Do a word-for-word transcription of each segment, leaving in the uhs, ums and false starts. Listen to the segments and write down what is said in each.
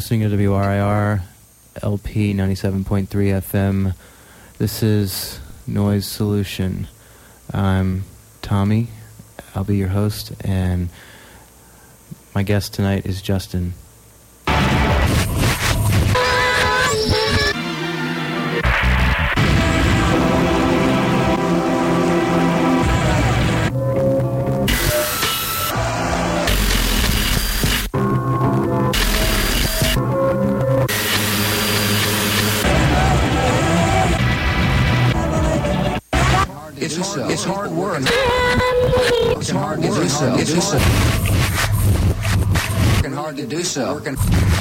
listening to W R I R, L P ninety-seven point three F M. This is Noise Solution. I'm Tommy. I'll be your host, and my guest tonight is Justin. It's, it's hard work. It's hard to do so. It's hard. Working hard to do so. Working.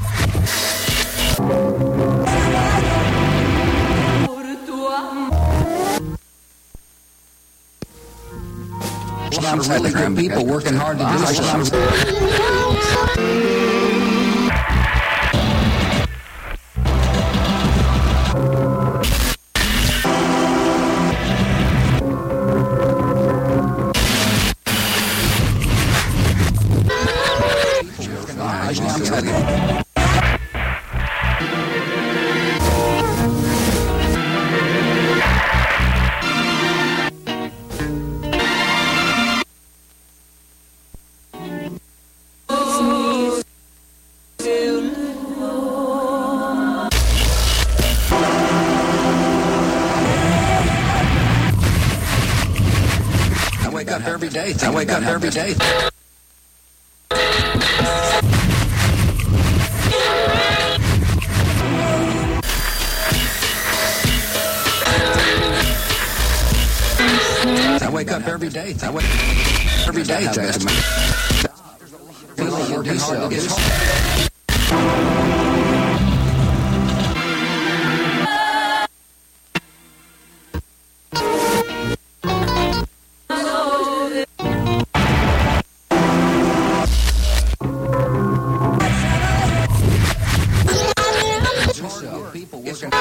Sometimes I think people working hard to do so. I wake up every day. I wake up every day. I wake up every day. I wake every day. People working hard to do so. People working.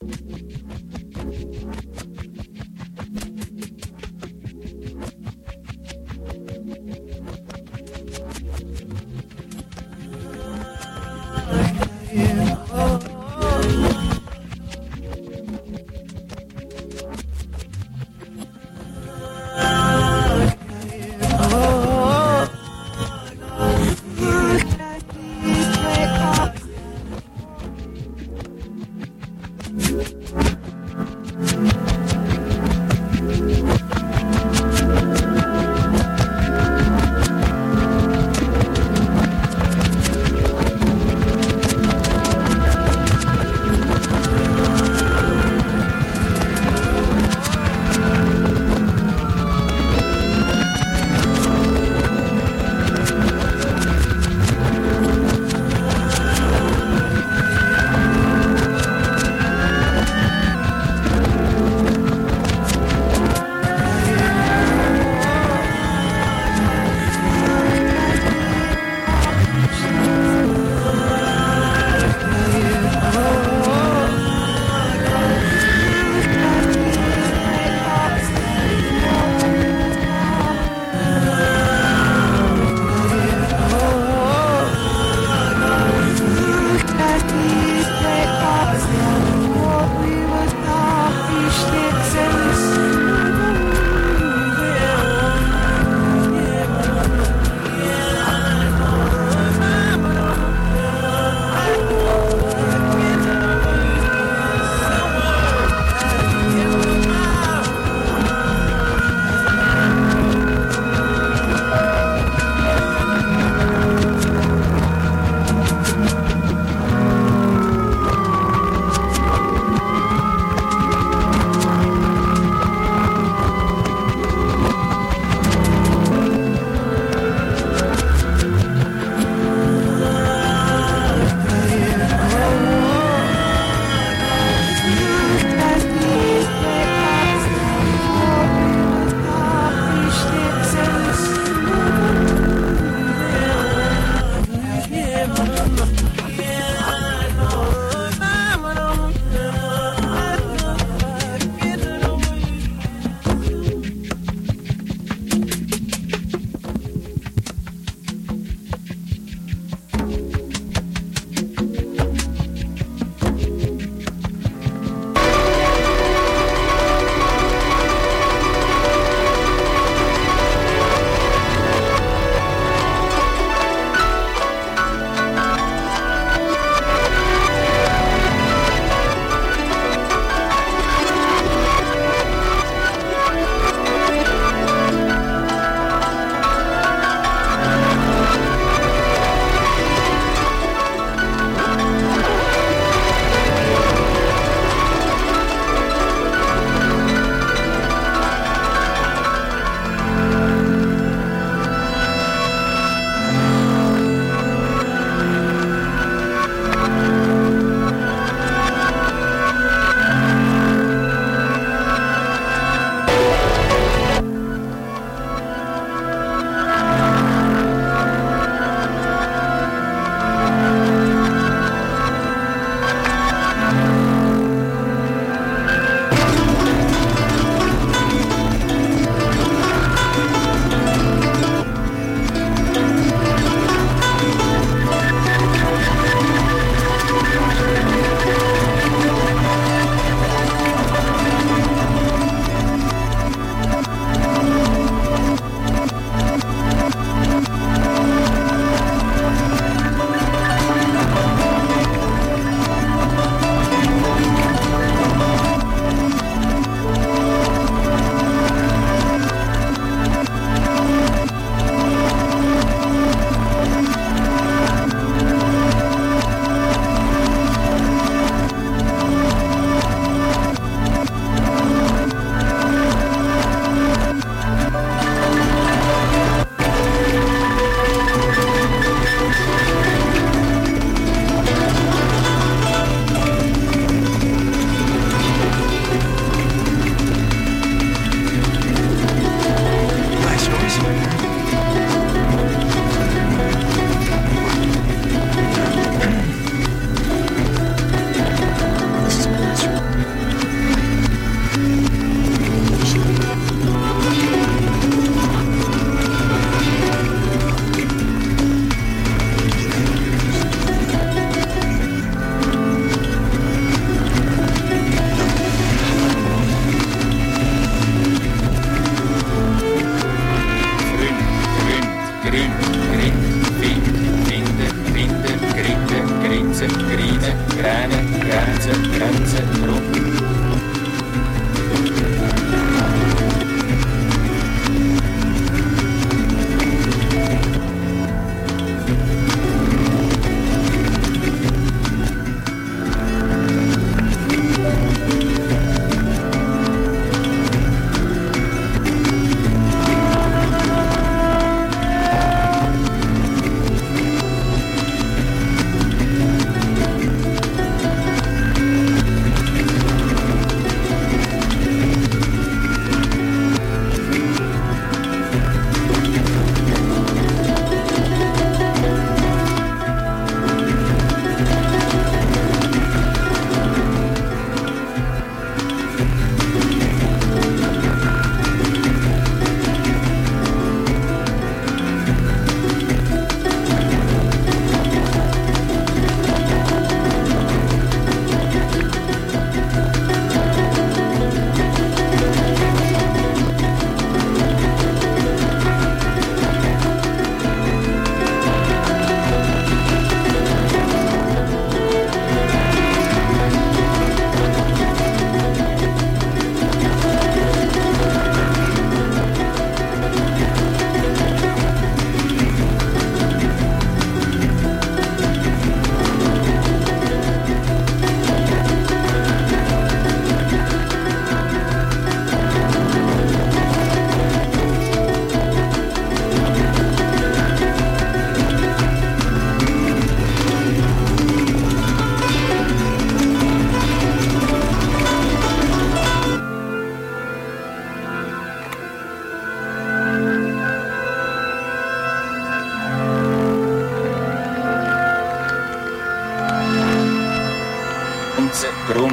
Oh,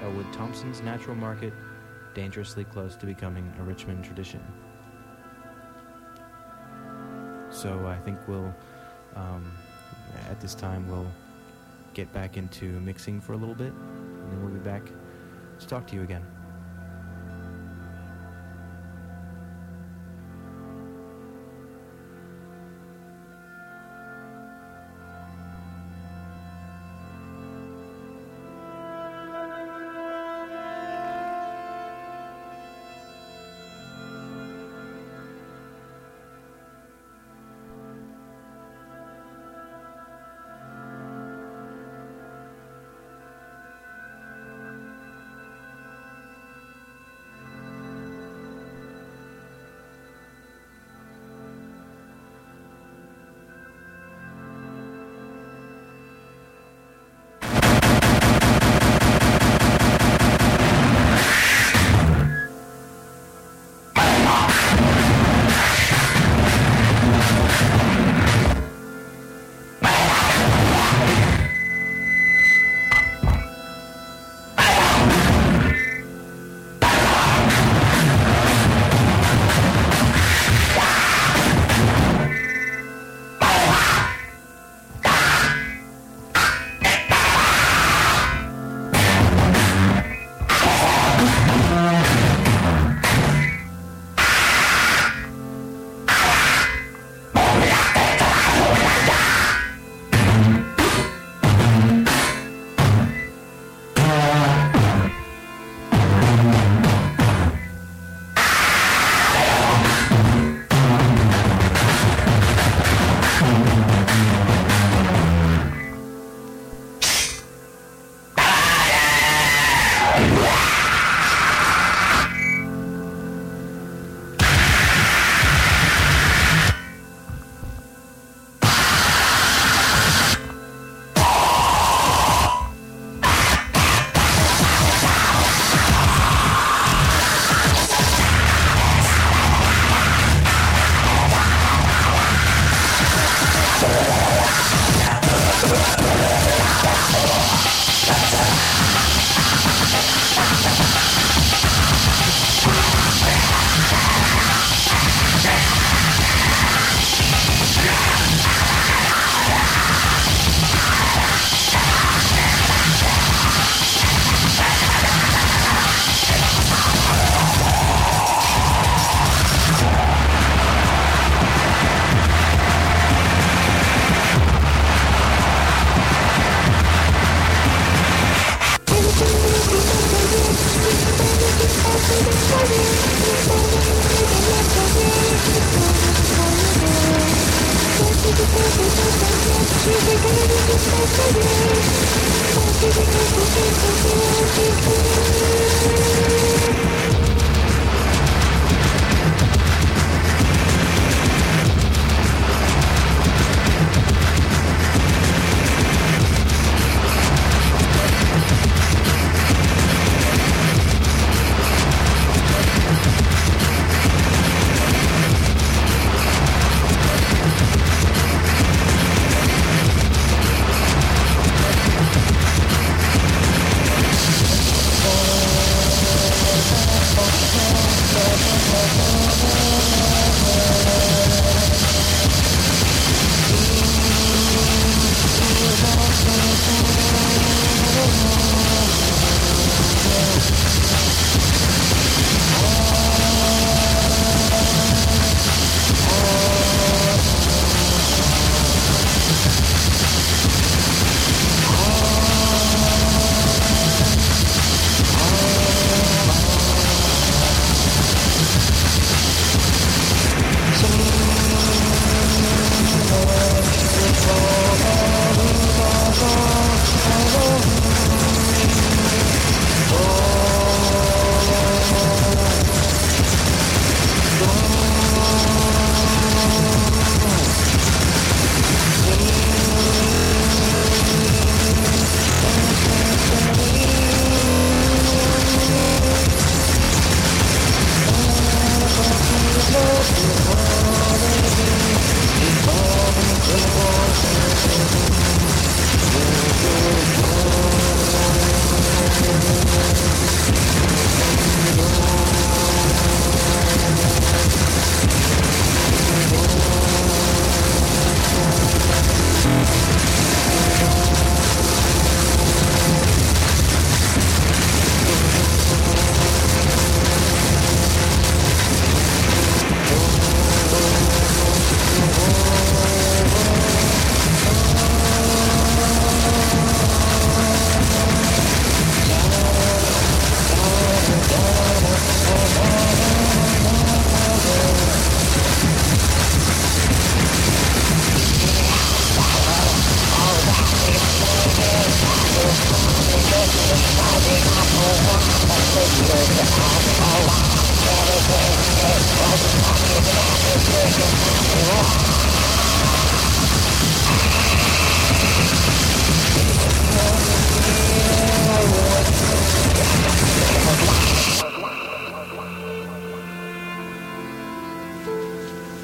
Elwood Thompson's Natural Market, dangerously close to becoming a Richmond tradition. So I think we'll, um, at this time, we'll get back into mixing for a little bit, and then we'll be back to talk to you again.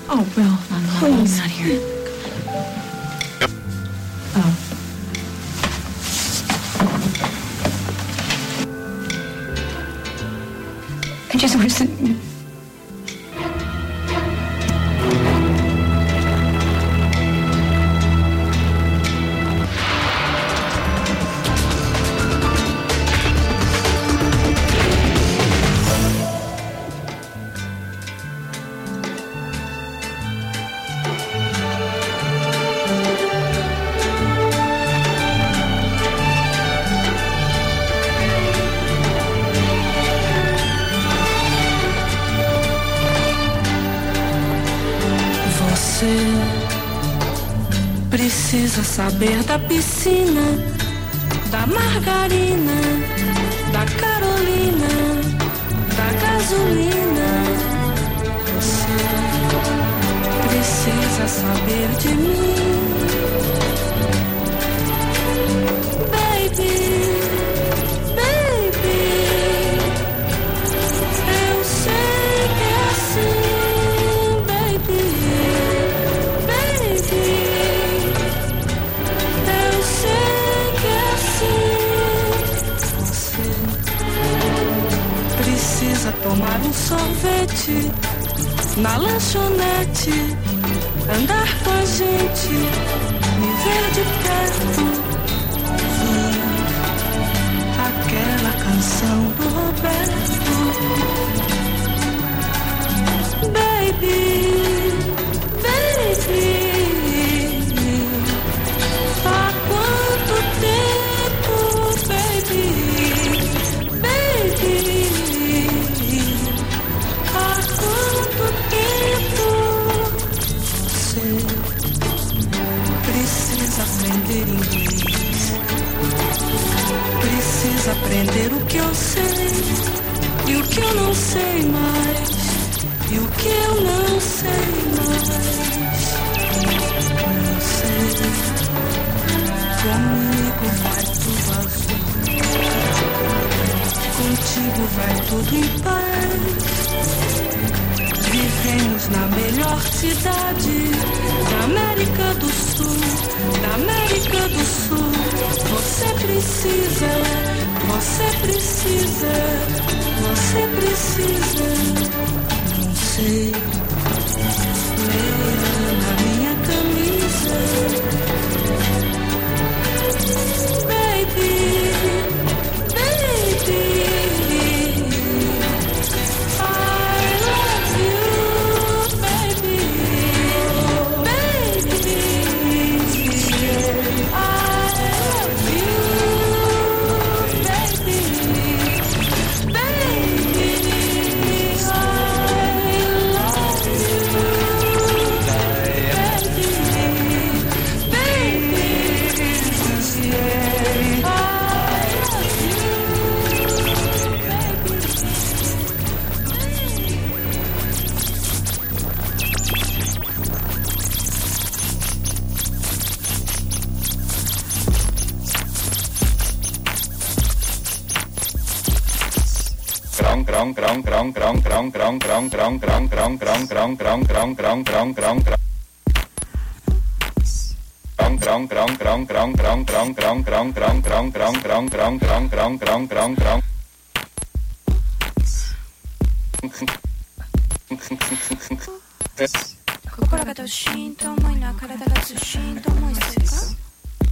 Oh, Will, please. I'm not here. Oh. I just wish that... Precisa saber da piscina, da margarina, da Carolina, da gasolina. Você precisa saber de mim, baby, baby. Eu sei que é assim, baby, baby. Precisa tomar um sorvete na lanchonete, andar com a gente, me ver de perto, ouvir aquela canção do Roberto. Baby, baby, há quanto tempo, baby, baby. Precisa aprender inglês, precisa aprender o que eu sei e o que eu não sei mais, e o que eu não sei mais. Não sei, comigo vai tudo azul, contigo vai tudo em paz. Vivemos na melhor cidade da América do Sul, da América do Sul. Você precisa, você precisa, você precisa. Não sei, leia na minha camisa, baby, baby.心がどしんと重いな、体がずしんと重いですか？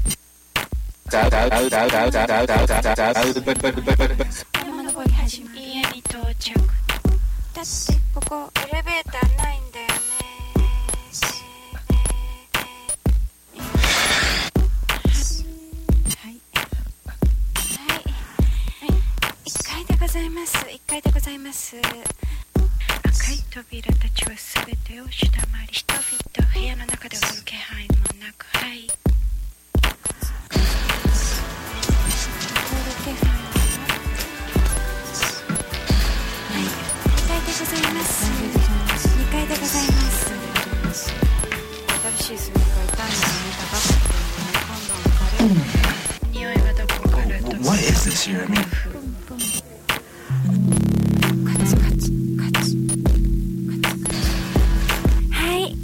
山登り始め家に到着。だってここエレベーターないんだよね。はいはいいっかいでございます。いっかいでございます。赤い扉たちはすべてを下回り、人々部屋の中で踊る気配もなく、はい踊る気配もなく、はいにかいでございます。にかいでございます。新しい住みがいたいのに見たばかりでね、今度のカレー匂いはどこからと。 What is this here? I mean, カツカツカツカツカツ、はい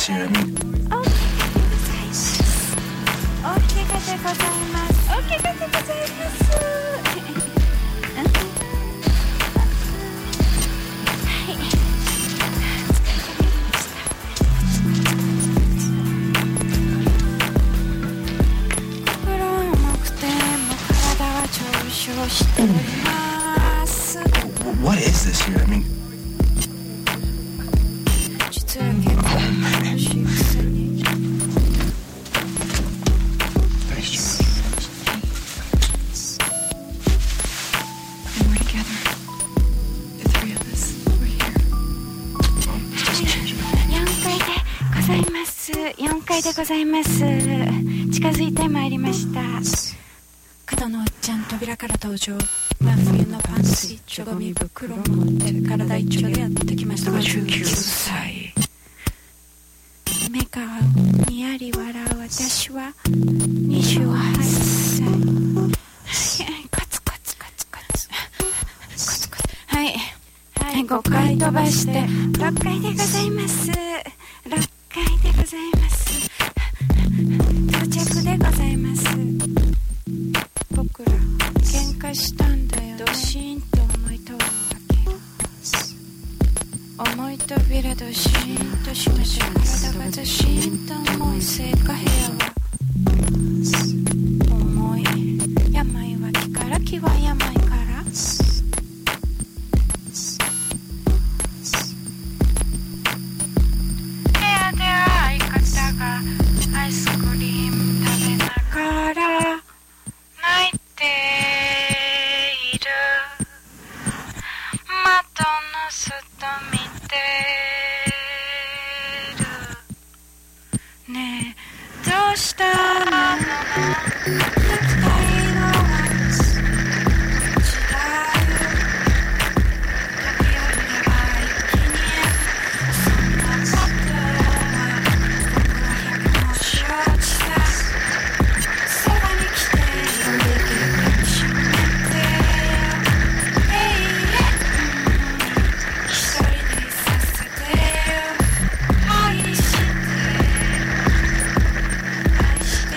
this here? I mean, お怪我でございます。お怪我でございます。お怪我でございます。 What is this here? I mean, 実は結構楽しいくせに thanks, John. And we're together. The three of us. We're here. よんかいでございます。よんかいでございます。近づいてまいりました。角のおっちゃん扉から登場。真冬のパンツ一丁ゴミ袋を持って体一丁でやってきました。ごじゅうきゅうさい。目がにやり笑う私はにじゅうはっさい。コツコツコツコツコツコツ。はい、はい、ごかい飛ばしてろっかいでございます。ろっかいでございます。到着でございます。僕ら喧嘩したんだよね。ドシーンと思い戸を開ける。思い扉ドシーンと閉めて体がドシーンと重いせいか部屋は重い。病は気から気は病から部屋では相方がアイスクリーム食べながら泣いている。窓の外見てる。ねえどうしたの？二人のはこっちだよ。飛び降りれば一気にそんなことは僕は百も承知さ。そばに来て呼んでくるかもしれない。一人でさせてよ。愛して愛して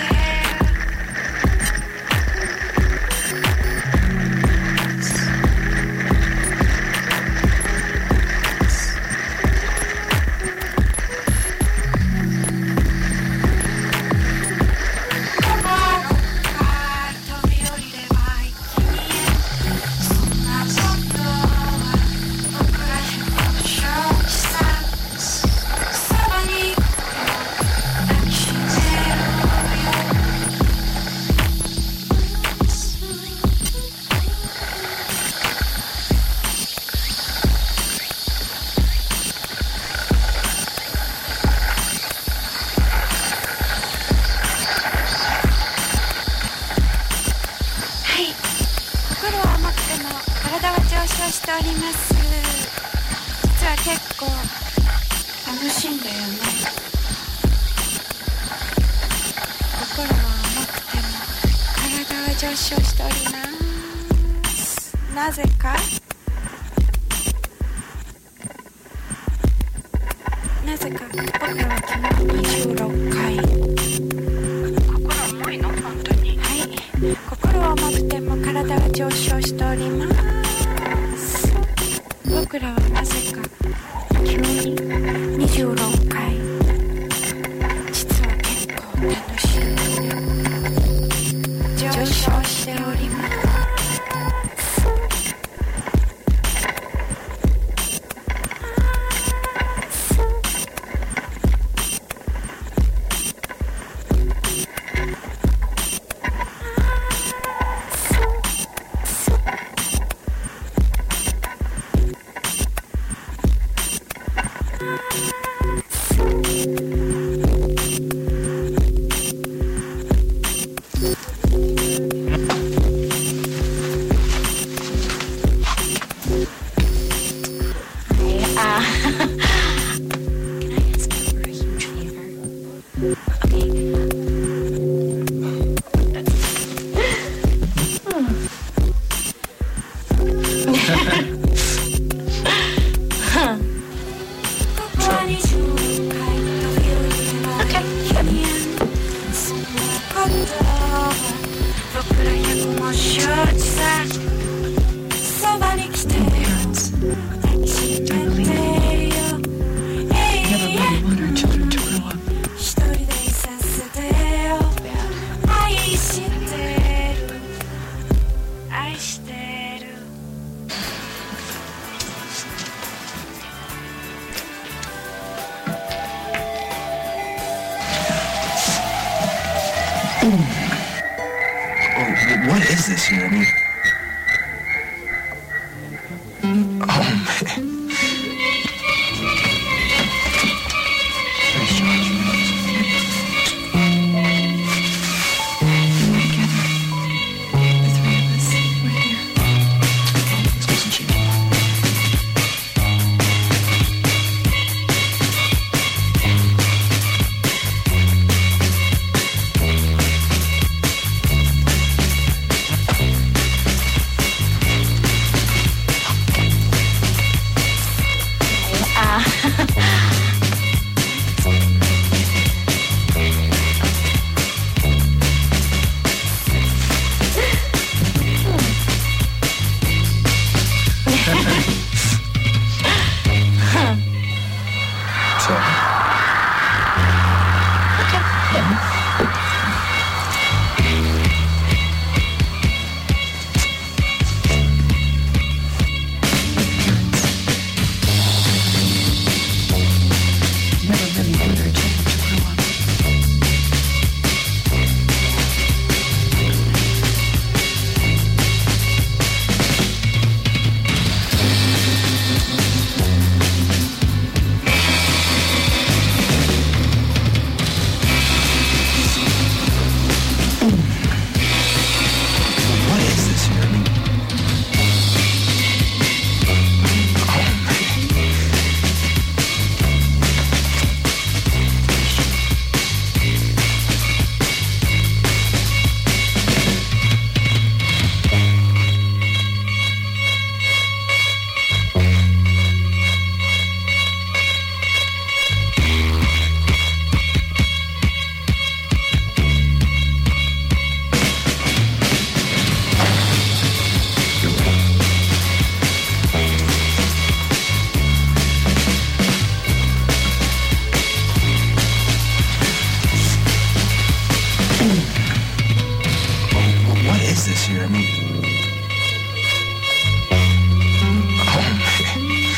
飛び降りれば一気にそんなことは僕ら百も承知さ。そばに抱きしめるよ。はい、心は甘くても体は上昇しております。実は結構楽しいんだよね。心は甘くても体は上昇しております。なぜかなぜか僕らは昨日にじゅうろっかい。心重いの？本当に。はい、心は重くても体は上昇しております。僕らはなぜか急ににじゅうろっかい。実は結構楽しいので上昇しております。ここにも承知さそばに来てよ抱きしめてよ一人でいさせてよ愛してる愛してる What is this here? I mean, oh man. Nice shot. We're together. The three of us. We're here. This doesn't change. So, Never really wanted our children to grow up. what is this here? I mean, oh man. What is this here? I mean, oh man.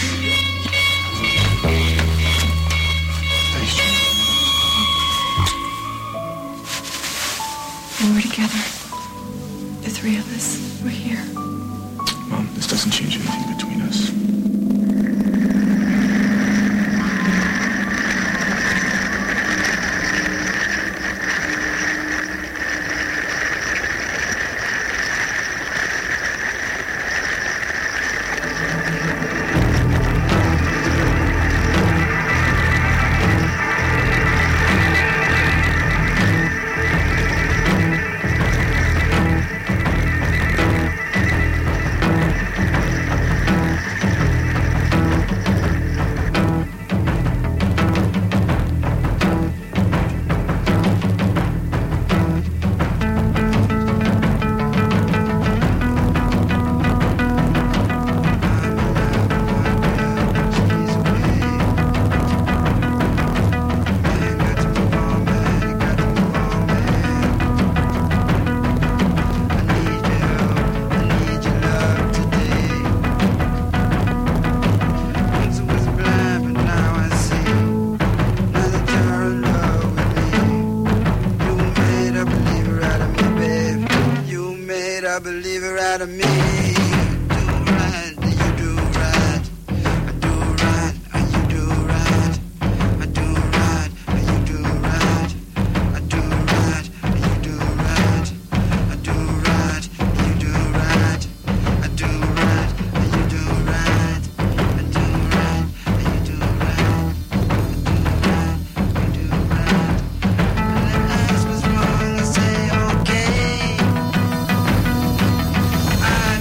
Thanks, Jim. And we're together. The three of us. We're here. Mom, this doesn't change anything between us. a believer out of me. Do right, you do right. I do right, you do right. I do right, you do right. I do right, you do right. I do right, you do right. I do right, you do right. I do right, you do right. I do right, you do right. When the last was wrong, I say okay. I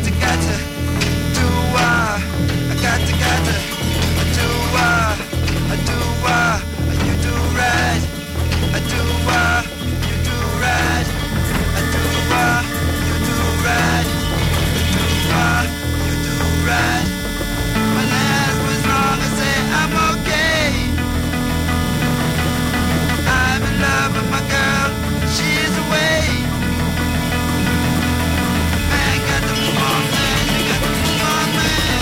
to, got to do uh, I got to, got to do uh, I do uh, you do right. I do uh, you do right. I do uh, you do right. I do uh, you do right. My last was wrong. I say I'm okay. I'm in love with my girl. She's away. Man got the move on, man. You got the move on, man.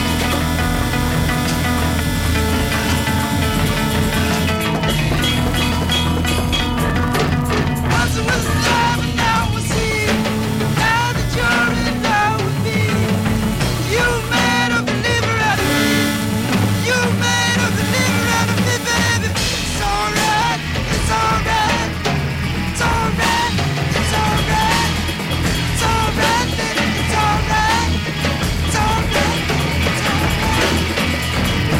Once it was love and now we'll see. Now that you're in love with me, you made a believer out of me. You made a believer out of me, baby. It's alright, it's alright, it's alright, it's alright, it's alright, baby, it's alright, it's alright, it's alright.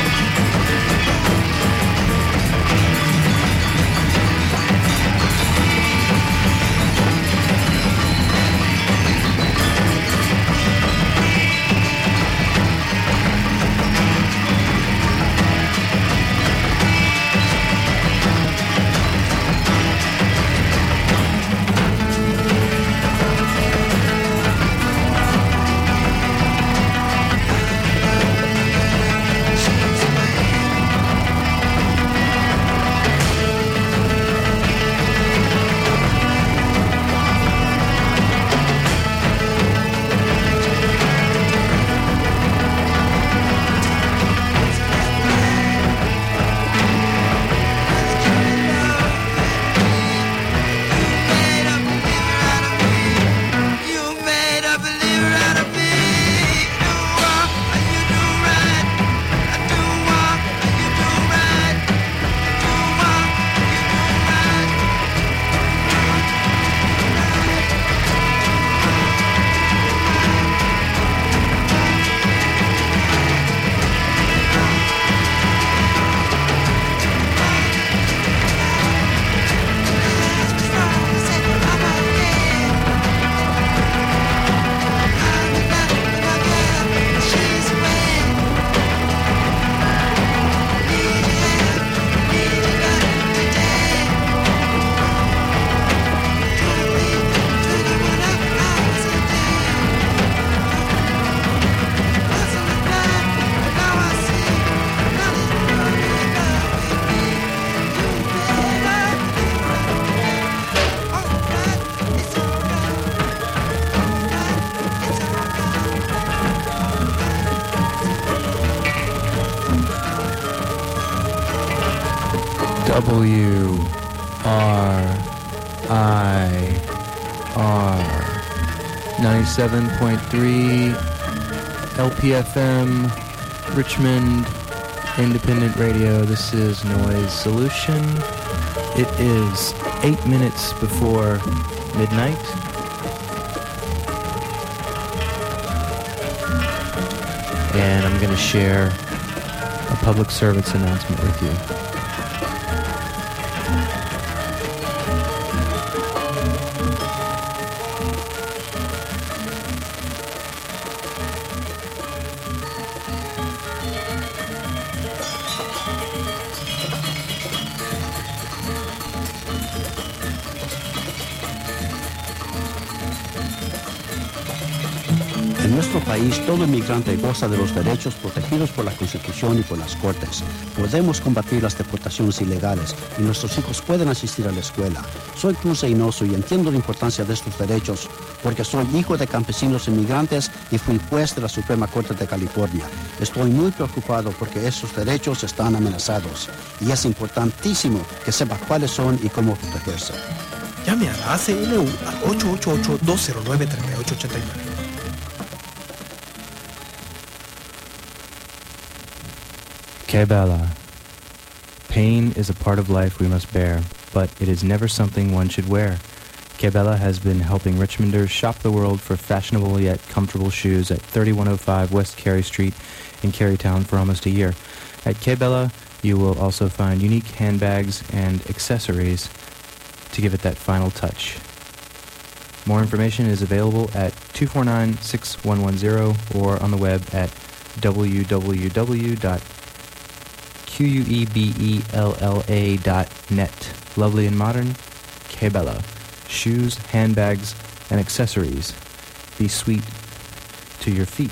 You made a believer out of me. Do what you do right. I do what you do right. Do what you do right. W R I R ninety-seven point three L P F M Richmond Independent Radio. This is Noise Solution. It is eight minutes before midnight. And I'm going to share a public service announcement with you. En nuestro país, todo inmigrante goza de los derechos protegidos por la Constitución y por las Cortes. Podemos combatir las deportaciones ilegales y nuestros hijos pueden asistir a la escuela. Soy Cruz Reynoso y entiendo la importancia de estos derechos porque soy hijo de campesinos inmigrantes y fui juez de la Suprema Corte de California. Estoy muy preocupado porque esos derechos están amenazados y es importantísimo que sepa cuáles son y cómo protegerse. Llame a la A C L U al ocho ocho ocho, dos cero nueve, tres ocho ocho nueve. Que bella. Pain is a part of life we must bear, but it is never something one should wear. Que bella has been helping Richmonders shop the world for fashionable yet comfortable shoes at thirty-one oh five West Carey Street in Carytown for almost a year. At Que bella, you will also find unique handbags and accessories to give it that final touch. More information is available at two four nine, six one one zero or on the web at w w w dot quebella dot net. Lovely and modern, Quebella. Shoes, handbags, and accessories. Be sweet to your feet.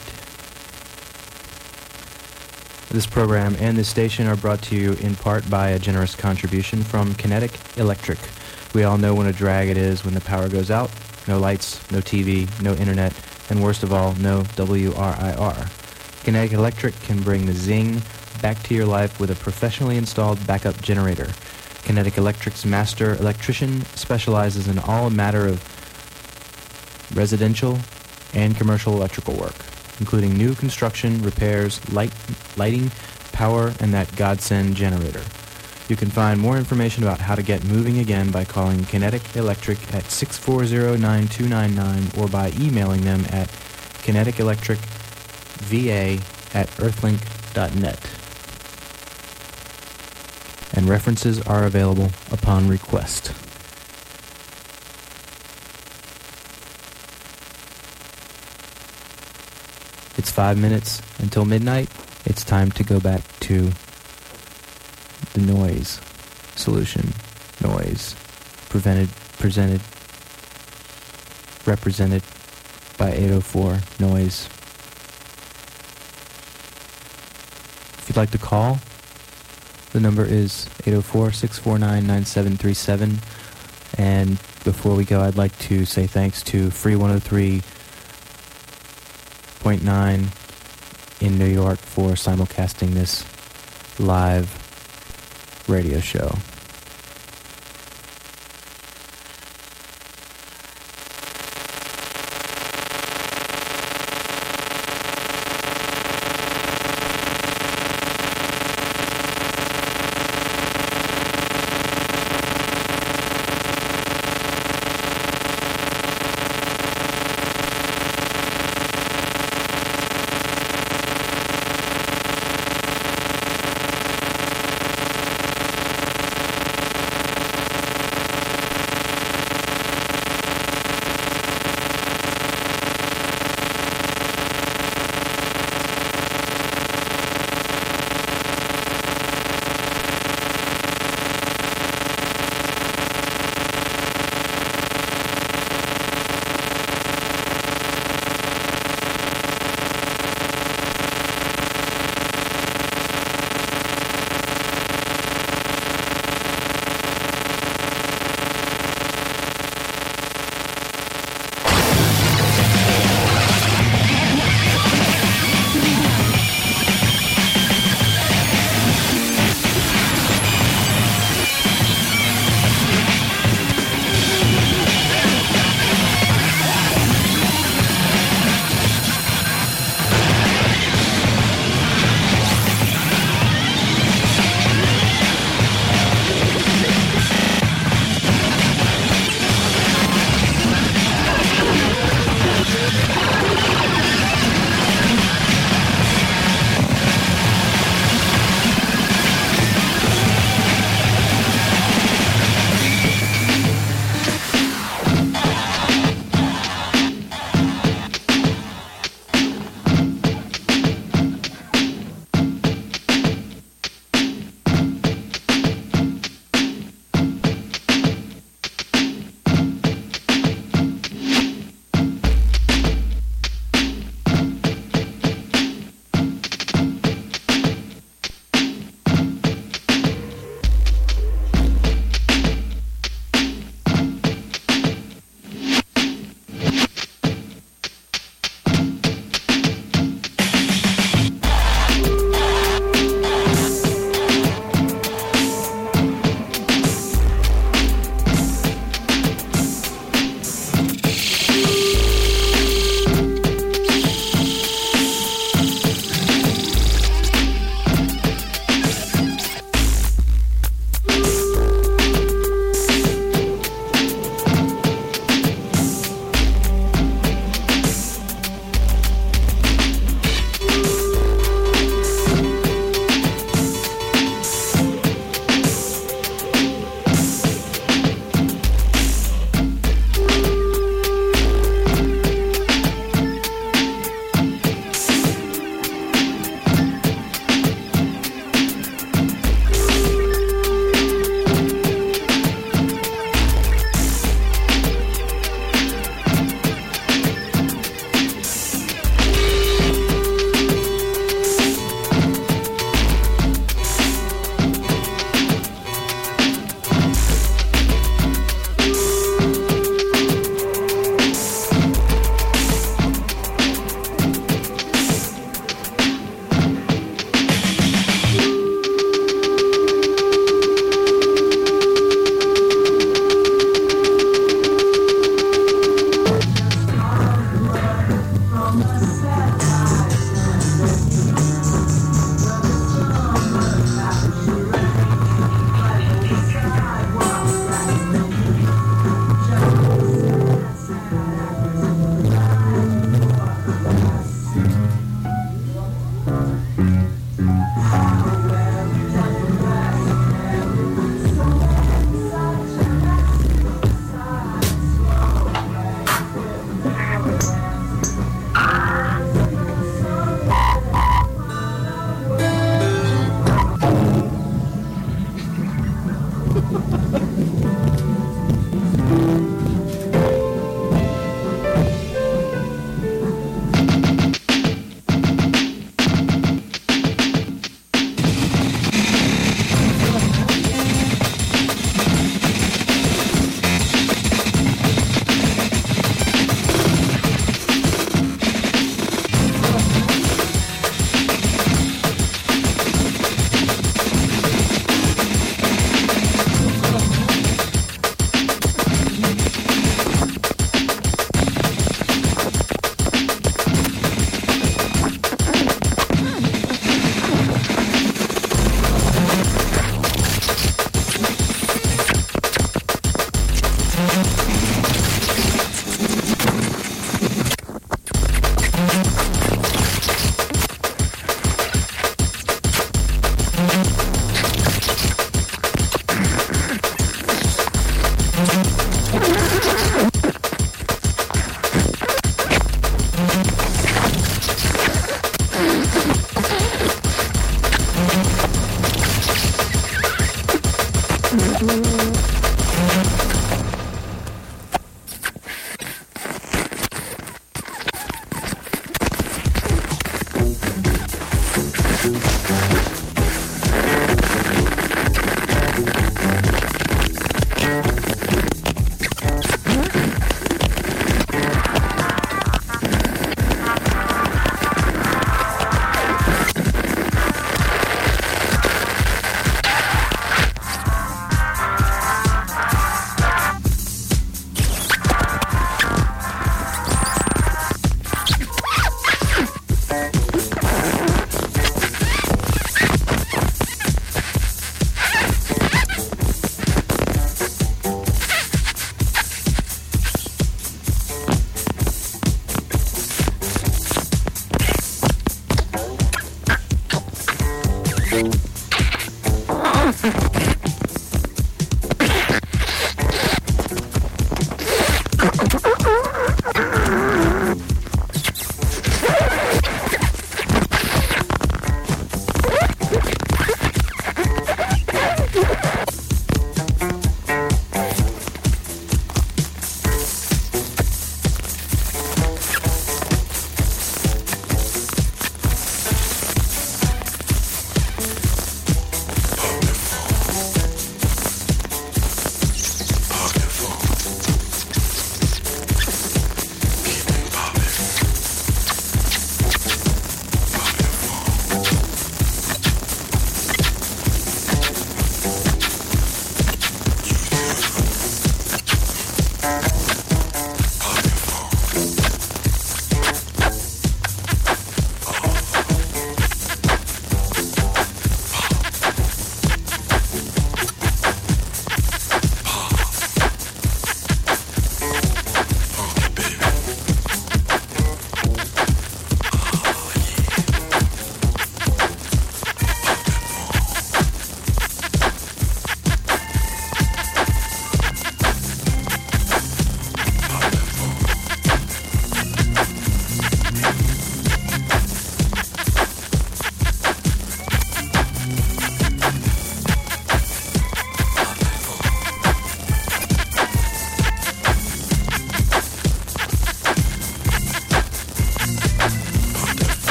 This program and this station are brought to you in part by a generous contribution from Kinetic Electric. We all know what a drag it is when the power goes out. No lights, no T V, no internet, and worst of all, no W R I R. Kinetic Electric can bring the zing back to your life with a professionally installed backup generator. Kinetic Electric's master electrician specializes in all matter of residential and commercial electrical work, including new construction, repairs, light, lighting, power, and that godsend generator. You can find more information about how to get moving again by calling Kinetic Electric at six four zero, nine two nine nine or by emailing them at kinetic-electric-va at earthlink dot net. And references are available upon request. It's five minutes until midnight. It's time to go back to the noise solution. Noise. Prevented, presented, represented by eight oh four Noise. If you'd like to call, the number is eight oh four, six four nine, nine seven three seven. And before we go, I'd like to say thanks to Free one oh three point nine in New York for simulcasting this live radio show.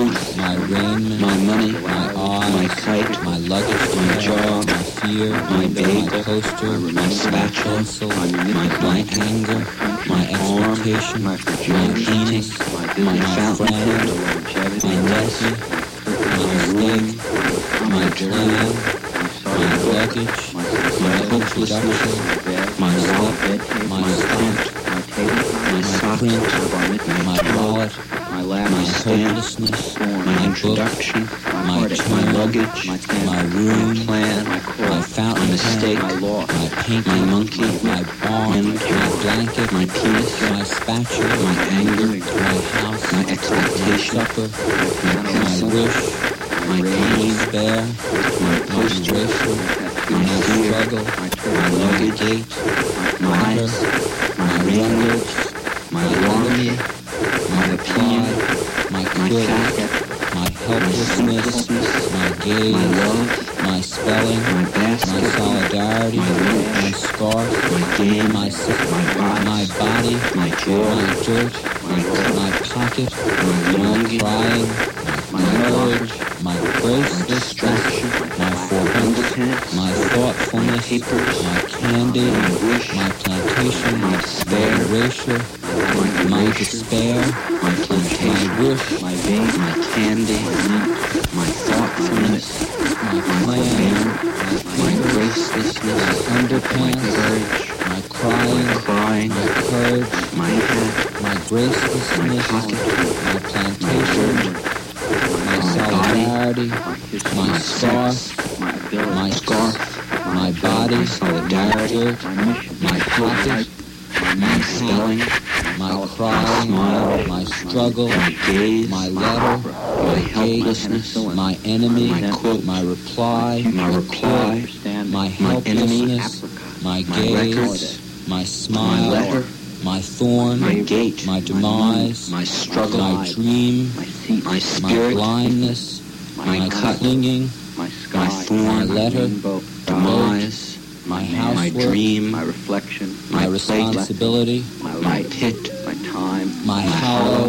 tooth, my raiment, my money, my eyes, my kite, my luggage, my jaw, my fear, my bagel, my coaster, my spatula, my blank anger, my expectation, my penis, my friend, my nephew, my steak, my plan, my luggage, my hopelessness, my wallet, my stamp, my print, my wallet, my hopelessness, my introduction, my my luggage, my room, plan, my fountain, my mistake, my paint, my monkey, my barn, my blanket, my penis, my spatula, my anger, my house, my expectation, supper, my wish, my pain, despair, my post-racial, my struggle, my luggage, gate, my eyes, my language, my longing, my opinion, my quit, my helplessness, my gaze, my love, my spelling, my basket, my solidarity, my scarf, my game, my my body, my joy, my dirt, my pocket, my longing, crying, my courage, my grace, distraction, my four hundred, my thoughtfulness, my candy, my plantation, my despair, racial, my despair, my plantation, my wish, my vein, my candy, my thoughtfulness, my plan, my gracelessness, my underpants, my crying, crying, my courage, my hat, my gracelessness, my plantation, my solidarity, my scarf, my scarf, my body, solidarity, my pocket, my spelling, my crying, my struggle, my gaze, my letter, my helplessness, my enemy, my quote, my reply, my reply, my helplessness, my gaze, my smile, my thorn, my gate, my demise, my struggle, my dream, my spirit, my blindness, my clinging, my thorn, my letter, demise, my housework, my dream, my reflection, my responsibility, my pit, my time, my hollow,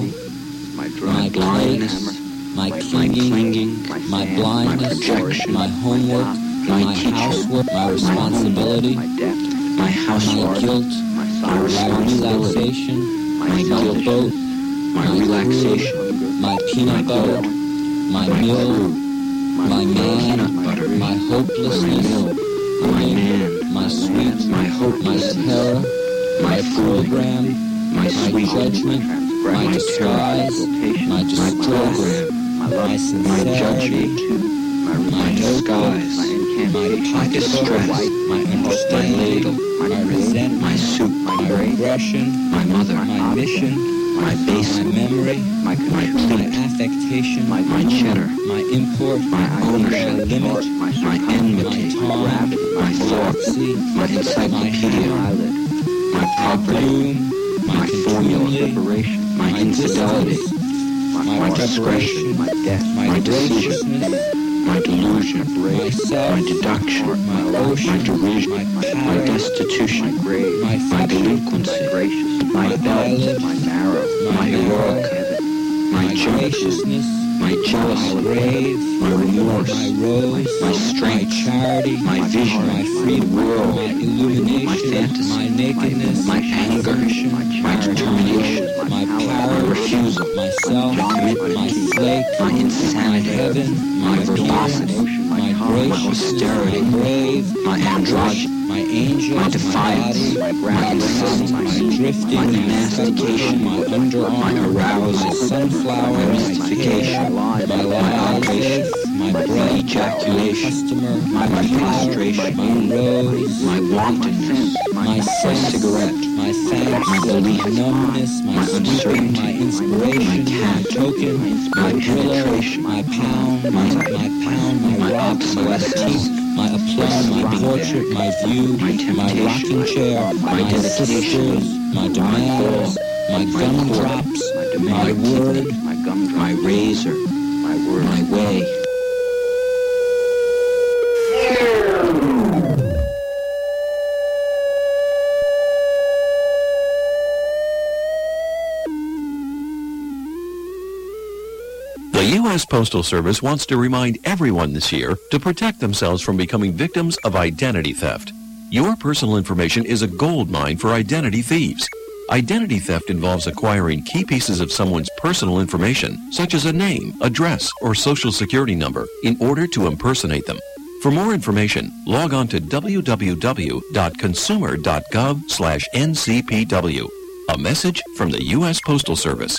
my blindness, my clinging, my blindness, my homework, my housework, my responsibility, my housework, my guilt, my relaxation, my guilt boat, my relaxation, my peanut butter, my mill, my man, my hopelessness, my man, my sweet, my hope, my terror, my program, my sweet judgment, my disguise, my distress, my sincerity, my disguise, my pocket stress, my understanding, my resentment, my soup, my regression, my mother, my mission, my base, my memory, my my affectation, my my cheddar, my import, my ownership, my limit, my enmity, my gravity, my thoughts, my encyclopedia, my property, my formula, my infidelity, my discretion, my death, my decision, my delusion, my deduction, my ocean, my derision, my destitution, my delinquency, my balance, my marrow, my heroic, my graciousness, my jealousy, my remorse, my rose, my strength, my charity, my vision, my free world, my illumination, my fantasy, my nakedness, my anger, my determination, my power, my refusal, myself, my commitment, my flake, my insanity, my heaven, my velocity, my austerity, my grave, my androgyny, my angel, my defiance, my insistence, my drifting, my mastication, my underarm, my arousal, my sunflower, my mystification, my lies, my breath, ejaculation, customer, my prostration, my rose, my wantonness, my cigarette, my thanks, my belief, numbness, my uncertainty, my inspiration, my token, my penetration, my pound, my my pound, my obsolescence, my aplomb, my portrait, my view, my rocking chair, my sisters, my demands, my gumdrops, my word, my razor, my word, my way. The U S Postal Service wants to remind everyone this year to protect themselves from becoming victims of identity theft. Your personal information is a gold mine for identity thieves. Identity theft involves acquiring key pieces of someone's personal information, such as a name, address, or social security number, in order to impersonate them. For more information, log on to w w w dot consumer dot gov slash N C P W. A message from the U S Postal Service.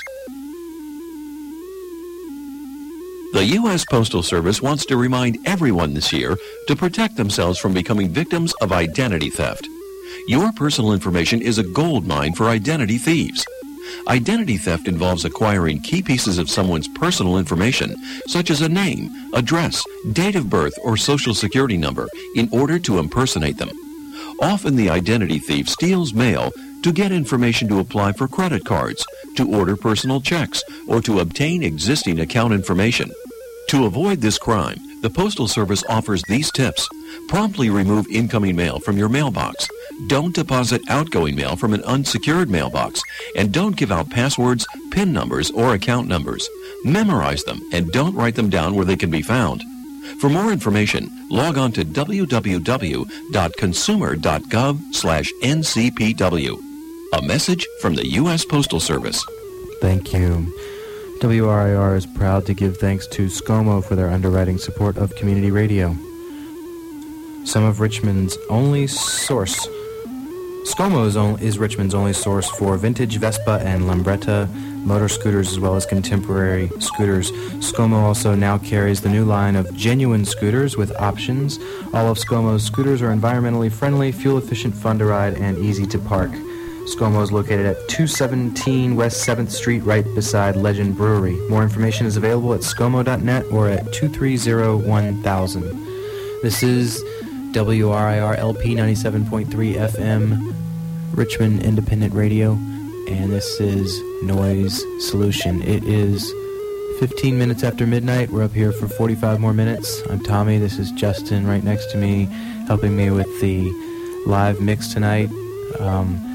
The U S Postal Service wants to remind everyone this year to protect themselves from becoming victims of identity theft. Your personal information is a gold mine for identity thieves. Identity theft involves acquiring key pieces of someone's personal information, such as a name, address, date of birth, or social security number, in order to impersonate them. Often the identity thief steals mail to get information to apply for credit cards, to order personal checks, or to obtain existing account information. To avoid this crime, the Postal Service offers these tips. Promptly remove incoming mail from your mailbox. Don't deposit outgoing mail from an unsecured mailbox. And don't give out passwords, PIN numbers, or account numbers. Memorize them and don't write them down where they can be found. For more information, log on to w w w dot consumer dot gov slash N C P W. A message from the U S Postal Service. Thank you. W R I R is proud to give thanks to ScoMo for their underwriting support of community radio. Some of Richmond's only source. ScoMo is, only, is Richmond's only source for vintage Vespa and Lambretta motor scooters as well as contemporary scooters. ScoMo also now carries the new line of genuine scooters with options. All of ScoMo's scooters are environmentally friendly, fuel-efficient, fun to ride, and easy to park. ScoMo is located at two seventeen West seventh Street, right beside Legend Brewery. More information is available at scomo dot net or at two three zero one thousand. This is W R I R L P ninety-seven point three F M, Richmond Independent Radio, and this is Noise Solution. It is fifteen minutes after midnight. We're up here for forty-five more minutes. I'm Tommy. This is Justin right next to me, helping me with the live mix tonight. Um,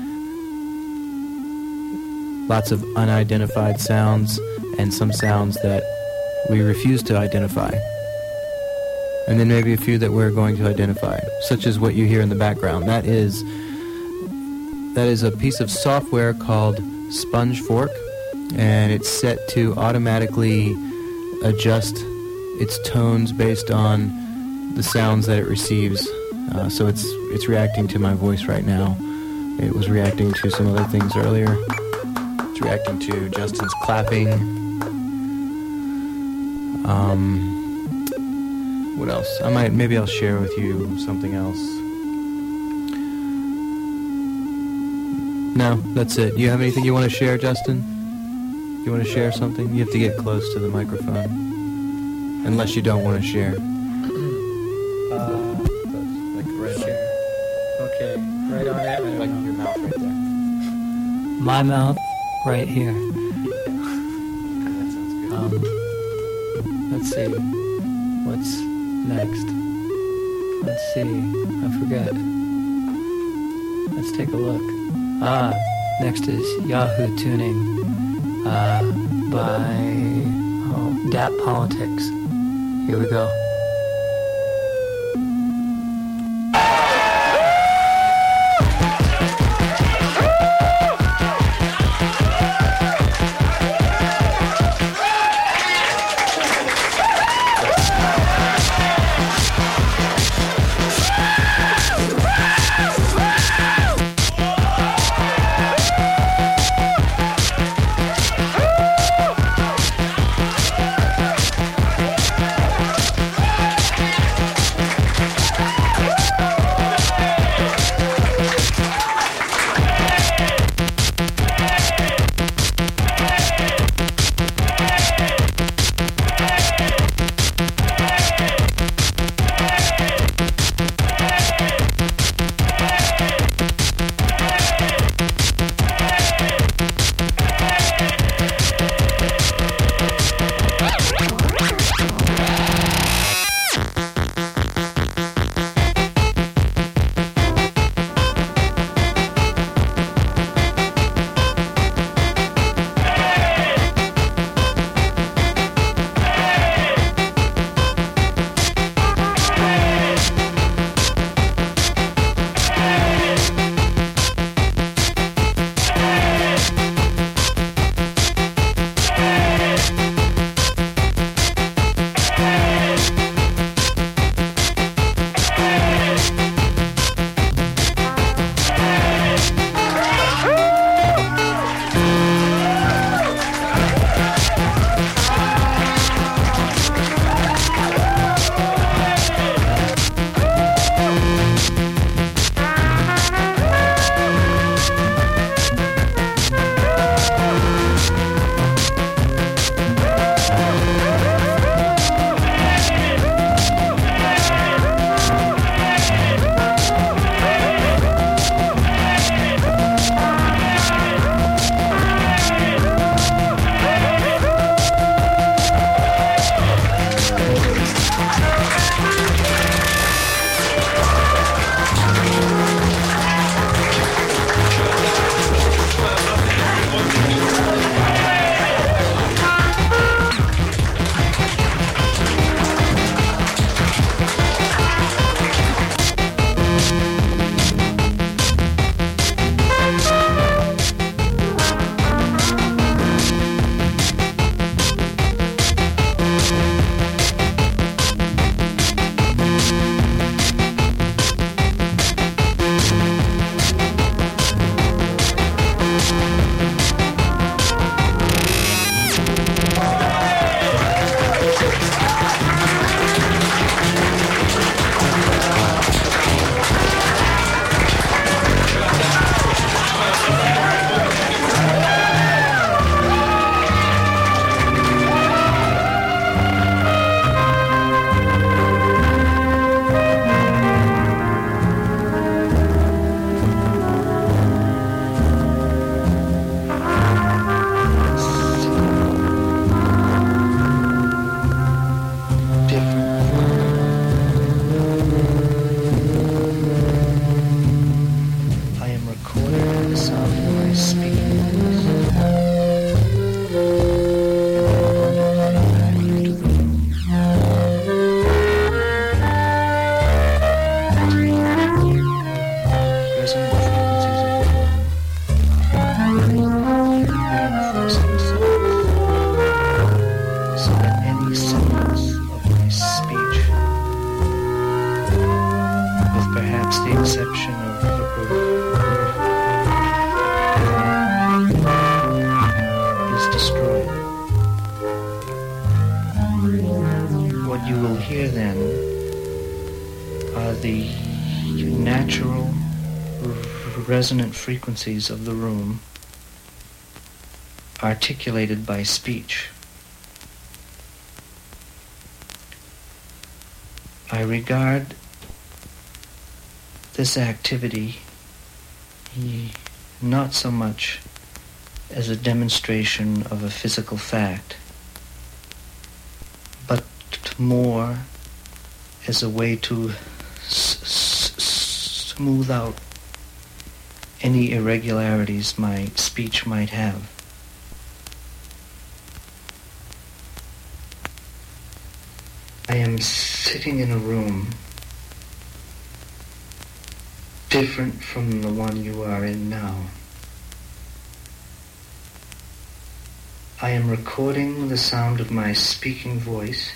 lots of unidentified sounds and some sounds that we refuse to identify. And then maybe a few that we're going to identify, such as what you hear in the background. That is that is a piece of software called Sponge Fork, and it's set to automatically adjust its tones based on the sounds that it receives. Uh, so it's it's reacting to my voice right now. It was reacting to some other things earlier. It's reacting to Justin's clapping. Um... What else? I might, maybe I'll share with you something else. No, that's it. You have anything you want to share, Justin? You want to share something? You have to get close to the microphone. Unless you don't want to share. Uh, like right there. Okay, right on it. Like your mouth right there. My mouth right here. That sounds good. Um, let's see. What's next? Let's see. I forget. Let's take a look. Ah, next is Yahoo Tuning uh, by oh, D A P Politics. Here we go. the exception of, of, of is destroyed. What you will hear then are the natural resonant frequencies of the room articulated by speech. I regard this activity not so much as a demonstration of a physical fact, but more as a way to s- s- smooth out any irregularities my speech might have. I am sitting in a room different from the one you are in now. I am recording the sound of my speaking voice,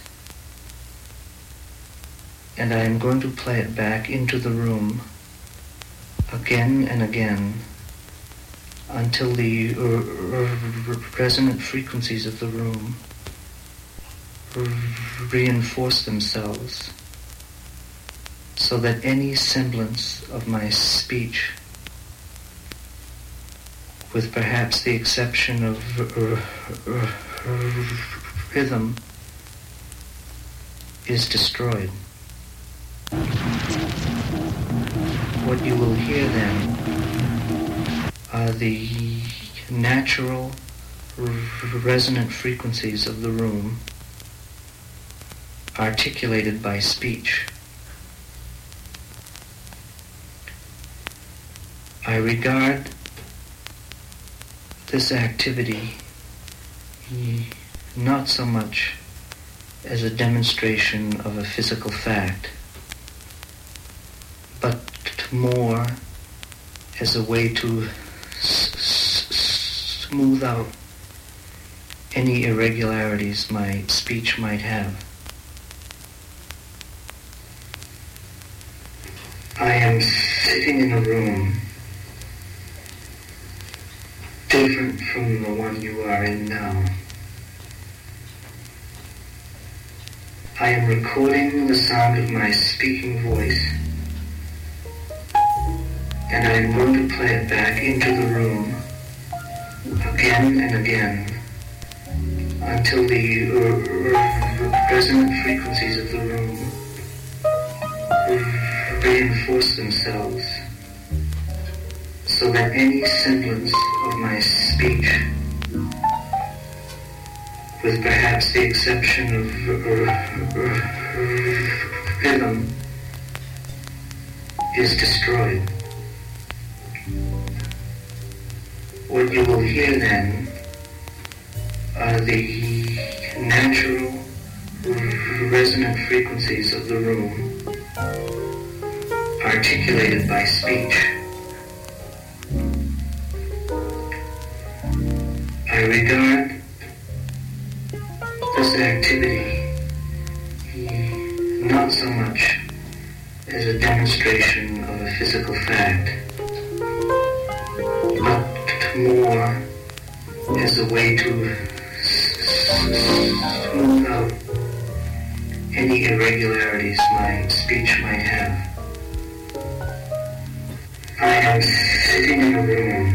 and I am going to play it back into the room again and again until the uh, resonant frequencies of the room reinforce themselves, so that any semblance of my speech, with perhaps the exception of rhythm, is destroyed. What you will hear then are the natural resonant frequencies of the room articulated by speech. I regard this activity not so much as a demonstration of a physical fact, but more as a way to s- s- smooth out any irregularities my speech might have. I am sitting in a room different from the one you are in now. I am recording the sound of my speaking voice, and I am going to play it back into the room again and again until the uh, resonant frequencies of the room reinforce themselves, so that any semblance of my speech, with perhaps the exception of rhythm, is destroyed. What you will hear then are the natural resonant frequencies of the room articulated by speech. I regard this activity not so much as a demonstration of a physical fact, but more as a way to smooth out any irregularities my speech might have. I am sitting in a room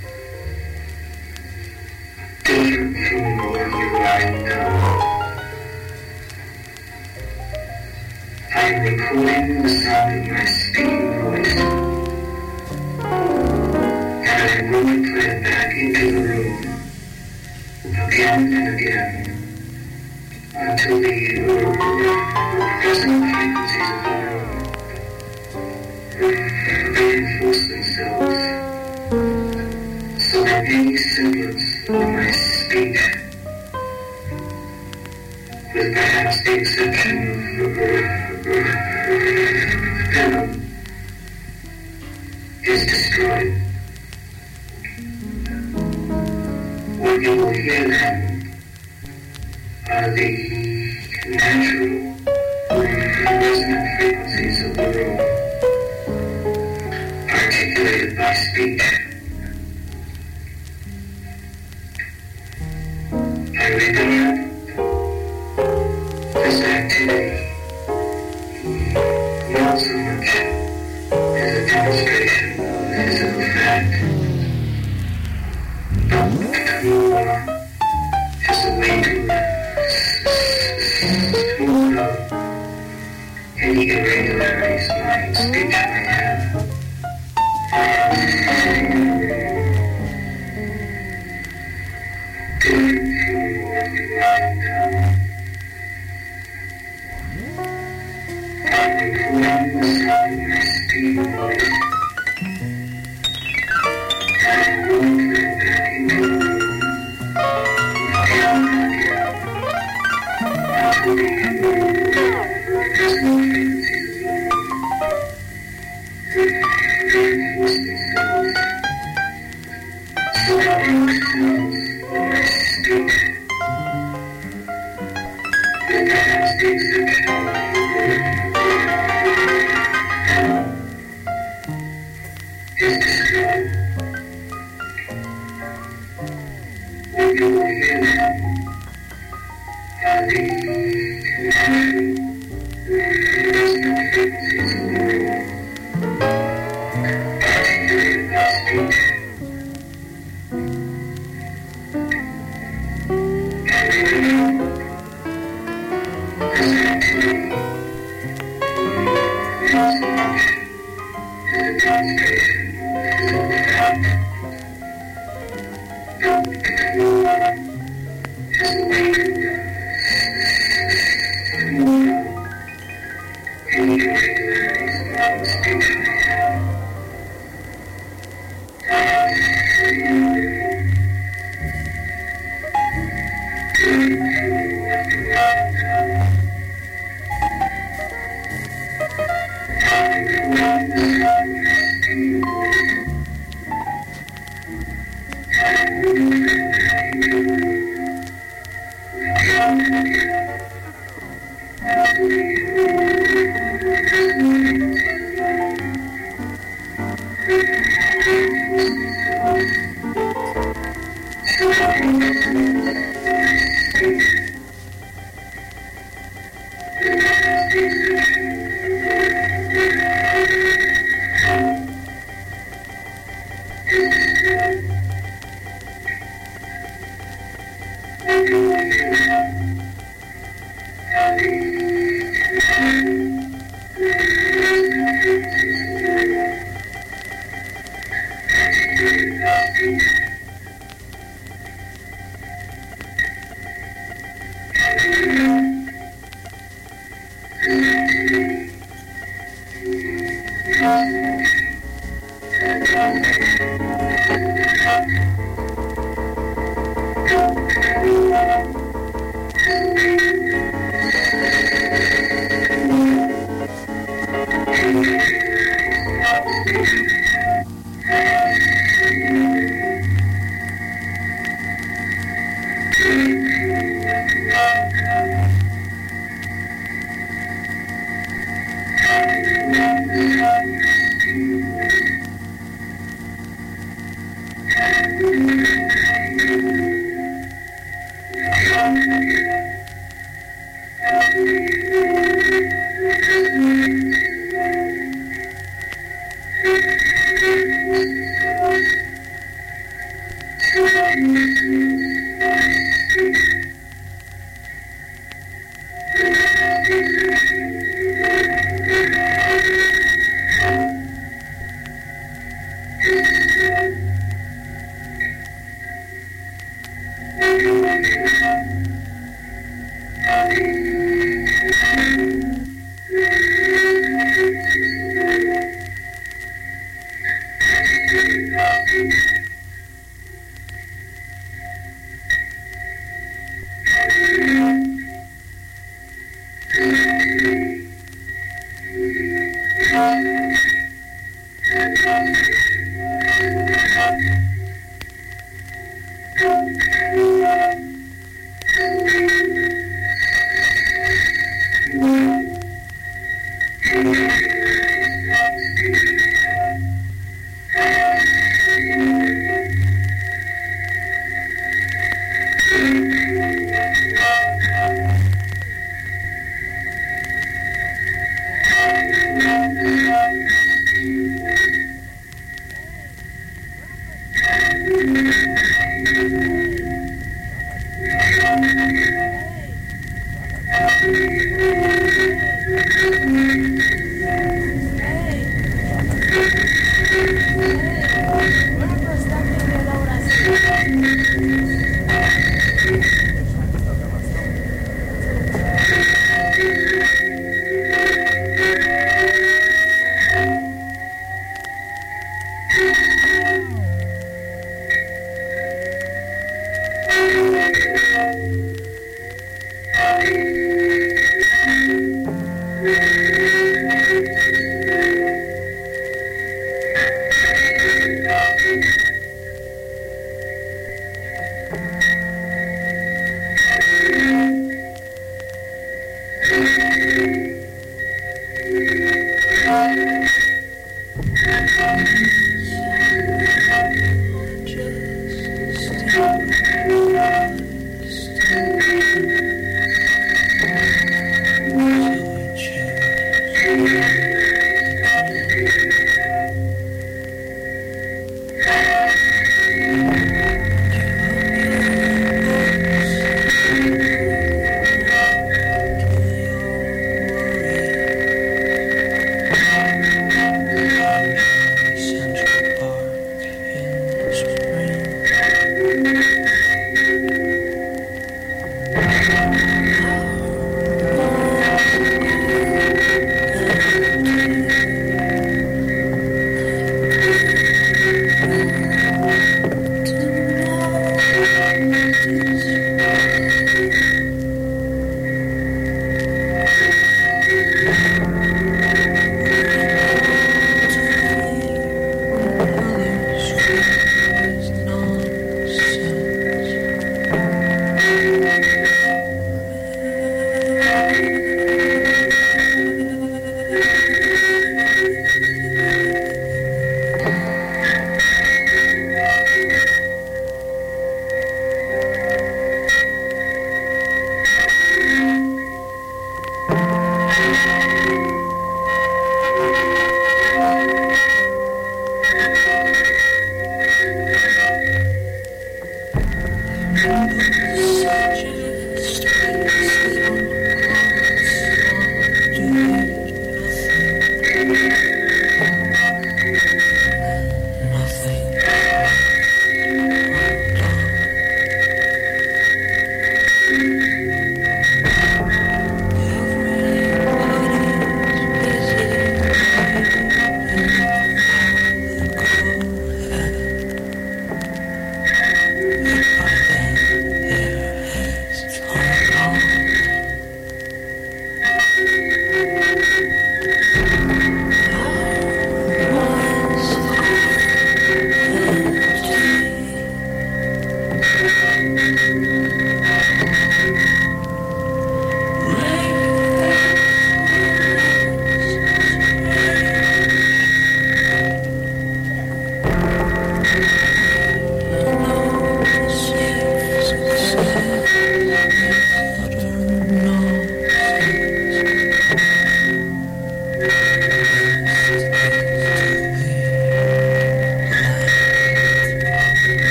different from the one you are in now. I am recording the sound of my speaking voice, and I am going to play it back into the room again and again until the resonant frequencies of the room reinforce themselves, so that any semblance of my speech, with perhaps the exception of rhythm, is destroyed. What you will hear then are the natural resonant frequencies of the room Any irregularities my speech may have. Thank you.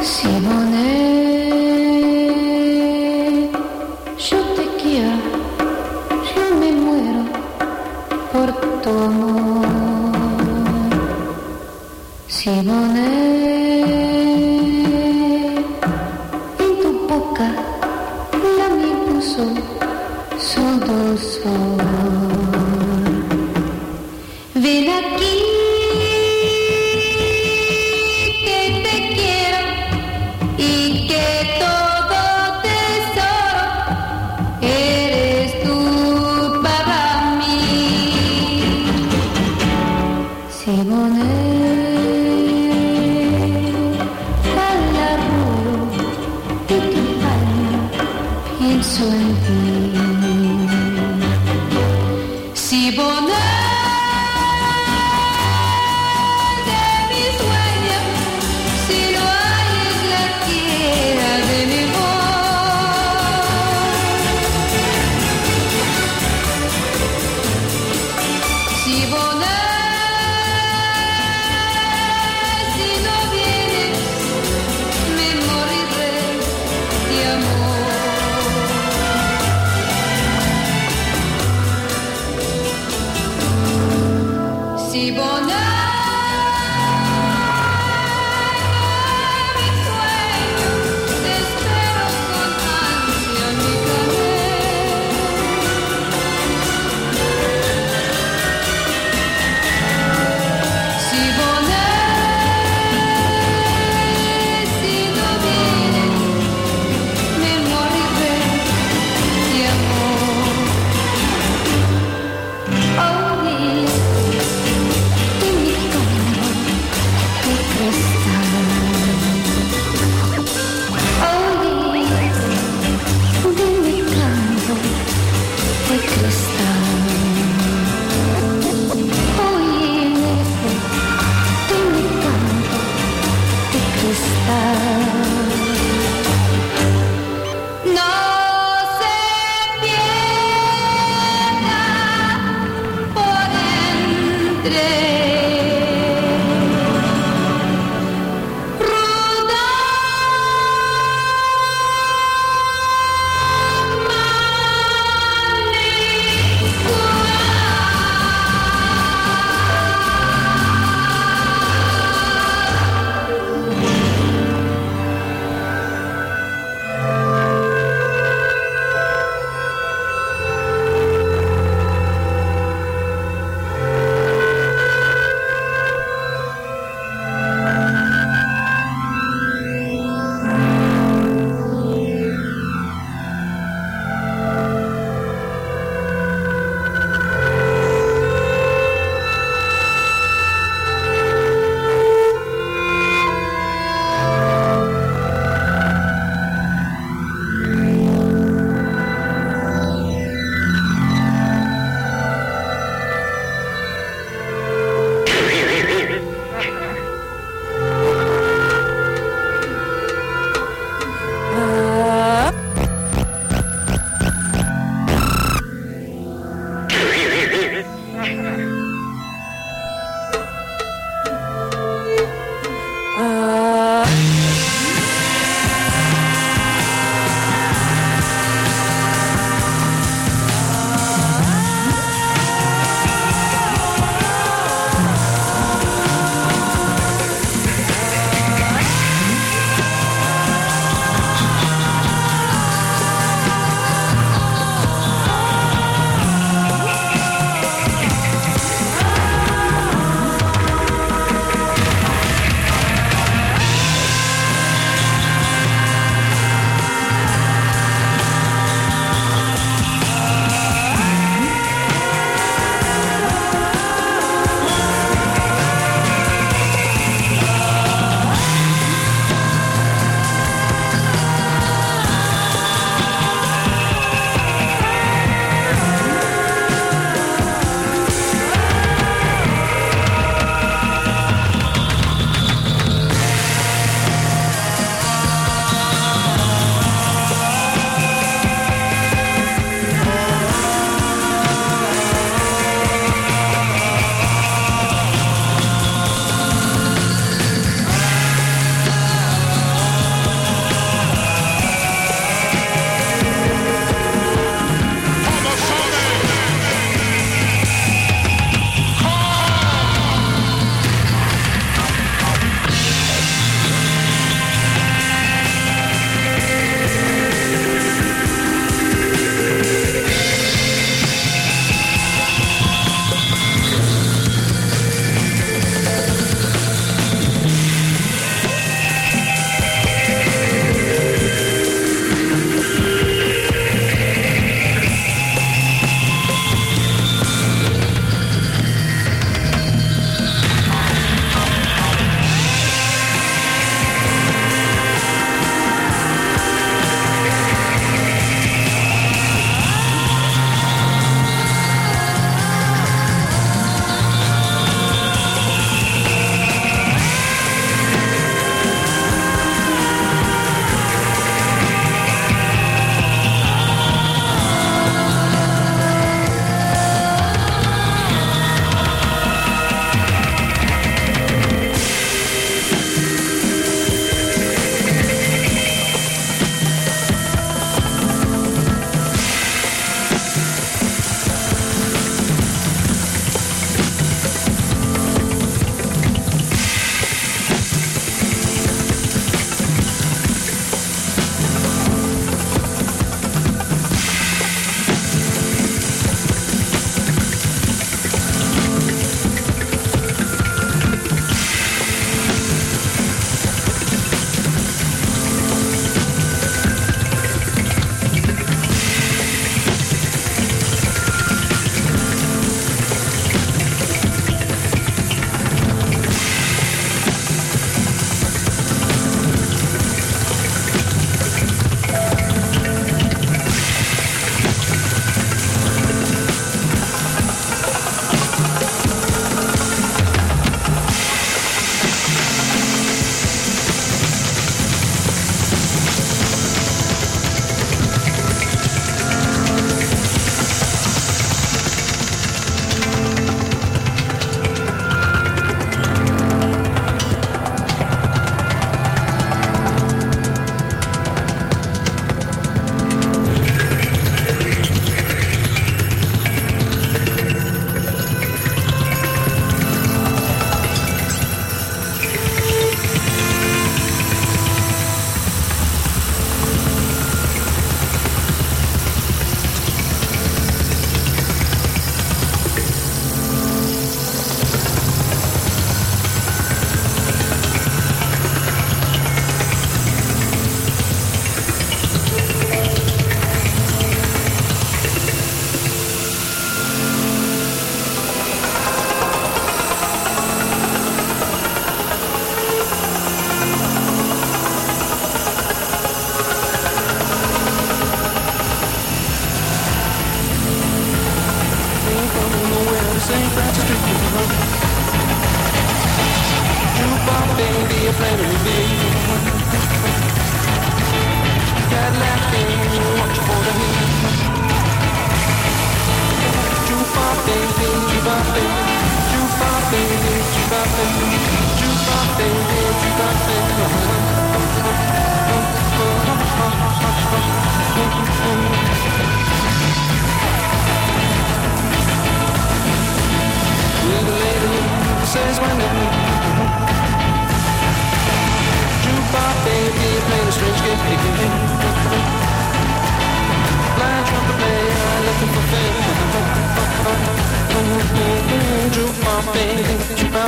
Simone, yo te quiero, yo me muero por tu amor. Simone, en tu boca la mi puso su dulzor. Ven aquí.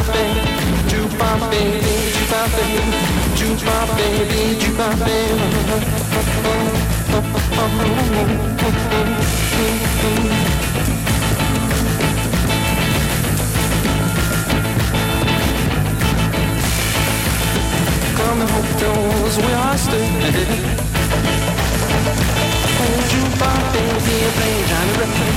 jukebop baby, jukebop baby, jukebop baby, jukebop baby, jukebop baby. Come and hope those where I stood. Oh, jukebop baby, playing Johnny Redman.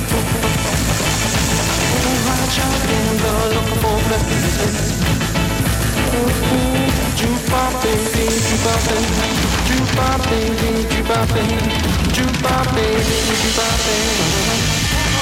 Oh, hot chocolate, girl, looking for breakfast. Jukebop baby, jukebop baby, jukebop baby, jukebop baby, jukebop baby, jukebop baby.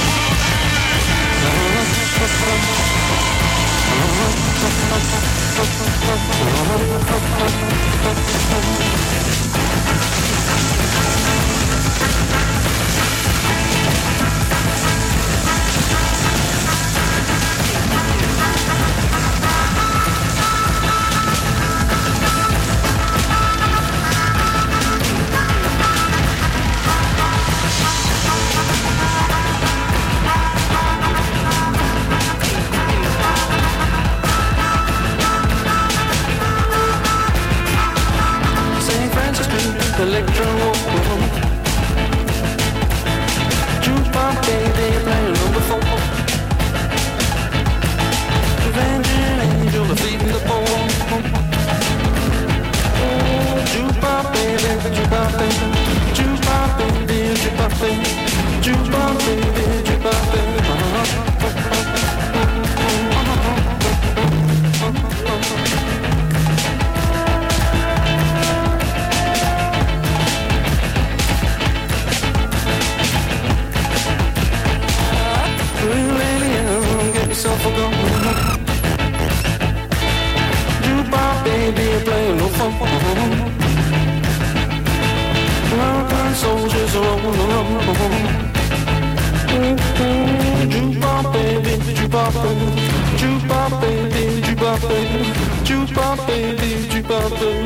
Electro jukebox baby playing number four. Avenging angel defeating the four. Oh, jukebox baby, jukebox baby, jukebox baby, jukebox baby, jukebox baby, jukebox baby. Yourself a go. Jukebox baby, playing no fun. American soldiers are on the run. Jukebox baby, jukebox baby, jukebox baby, jukebox baby, jukebox baby, jukebox baby.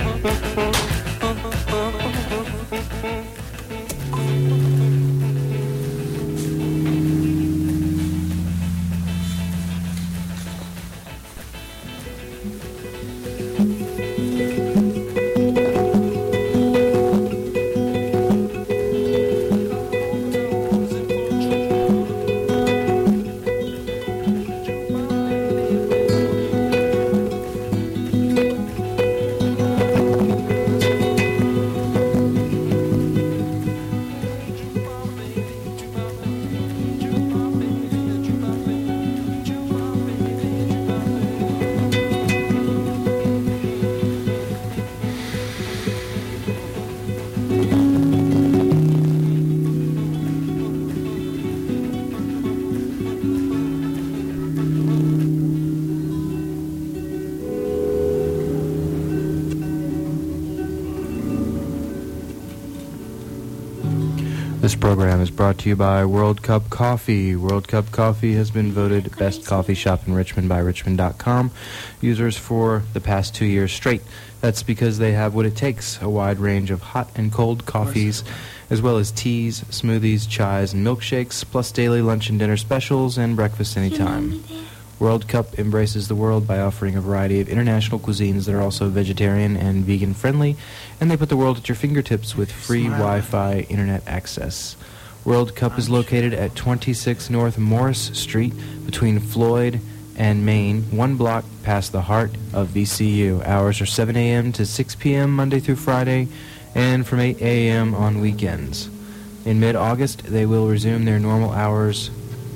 This program is brought to you by World Cup Coffee. World Cup Coffee has been voted best coffee shop in Richmond by Richmond dot com users for the past two years straight. That's because they have what it takes, a wide range of hot and cold coffees, as well as teas, smoothies, chais, and milkshakes, plus daily lunch and dinner specials and breakfast anytime. World Cup embraces the world by offering a variety of international cuisines that are also vegetarian and vegan friendly, and they put the world at your fingertips with free Wi-Fi internet access. World Cup is located at twenty-six North Morris Street between Floyd and Main, one block past the heart of V C U. Hours are seven a.m. to six p.m. Monday through Friday, and from eight a.m. on weekends. In mid-August, they will resume their normal hours,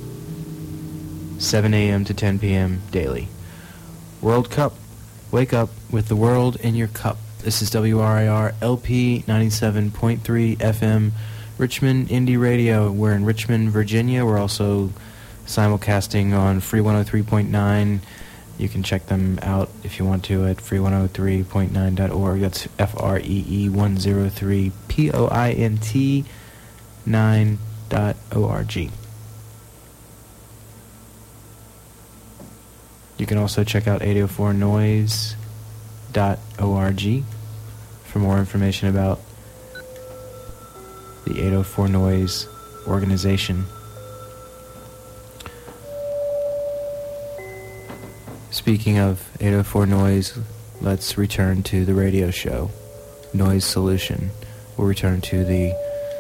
seven a.m. to ten p.m. daily. World Cup. Wake up with the world in your cup. This is W R I R L P ninety-seven point three F M, Richmond Indie Radio. We're in Richmond, Virginia. We're also simulcasting on Free one oh three point nine. You can check them out if you want to at free one oh three point nine dot org. That's F R E E one oh three P O I N T nine dot O R G. You can also check out eight oh four noise dot org for more information about the eight oh four Noise organization. speaking of eight oh four Noise, let's return to the radio show, Noise Solution. We'll return to the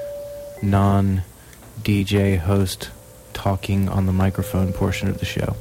non-D J host talking on the microphone portion of the show.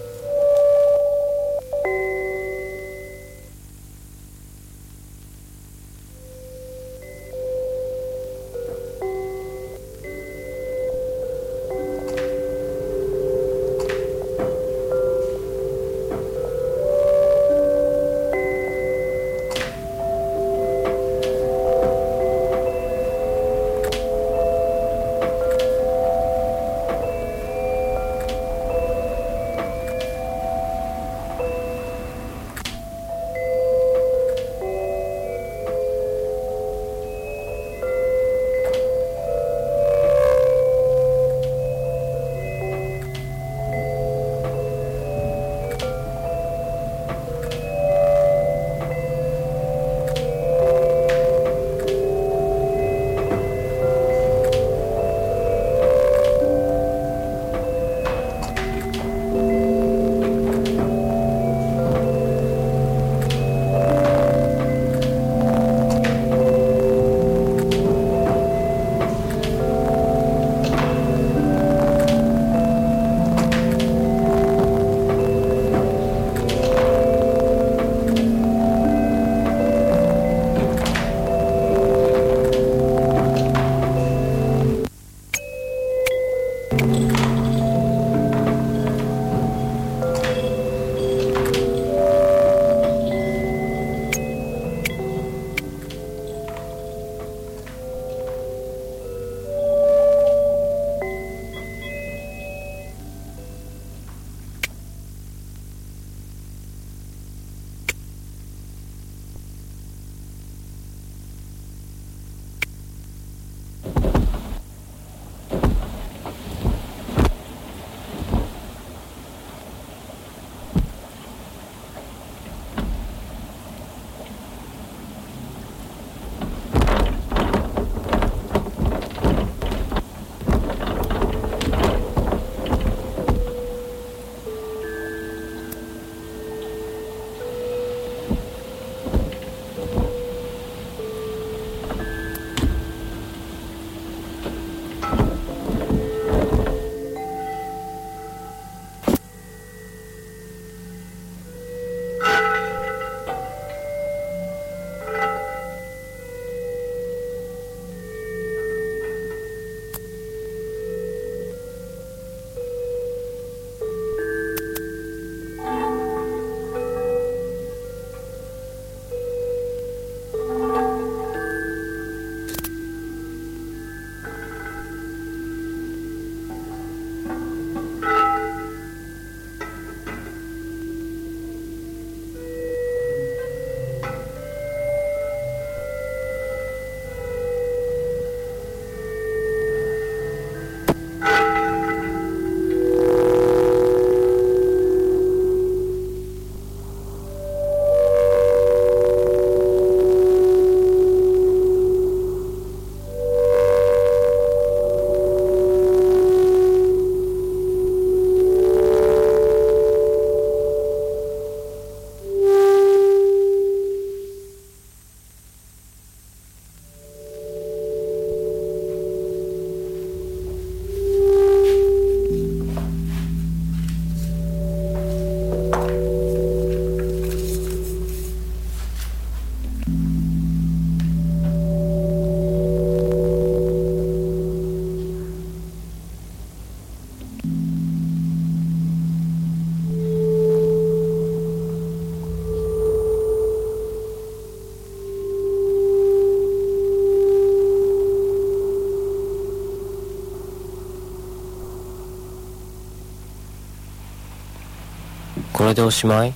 これでおしまい？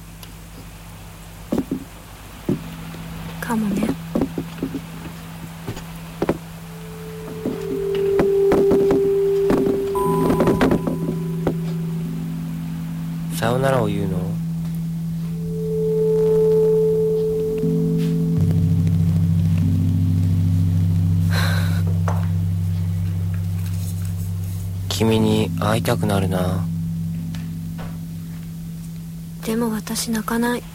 かもね。 さよならを言うの？君に会いたくなるな。 でも私泣かない。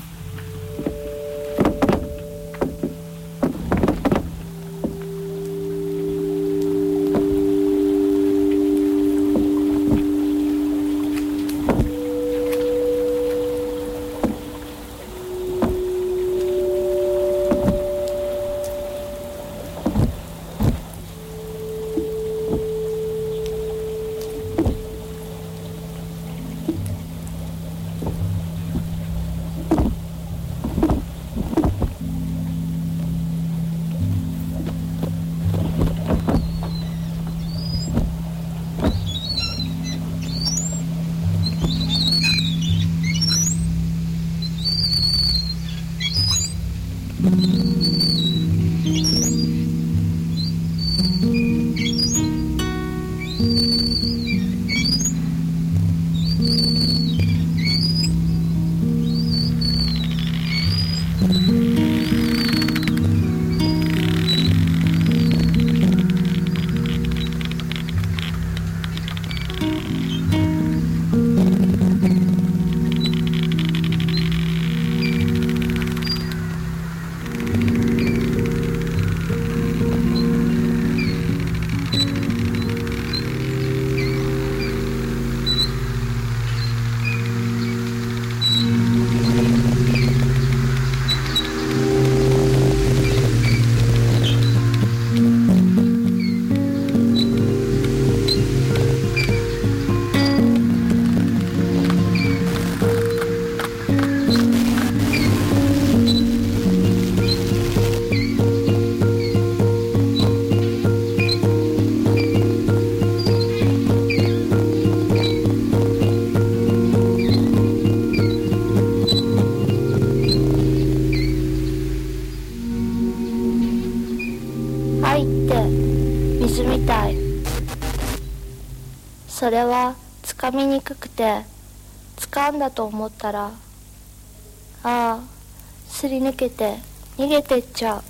それはつかみにくくて掴んだと思ったら、ああ、すり抜けて逃げてっちゃう。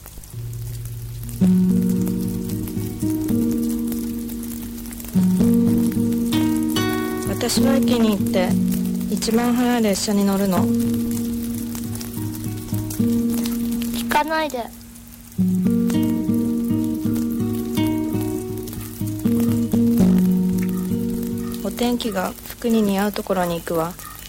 私は駅に行って一番早い列車に乗るの。 聞かないで。 お天気が服に似合うところに行くわ。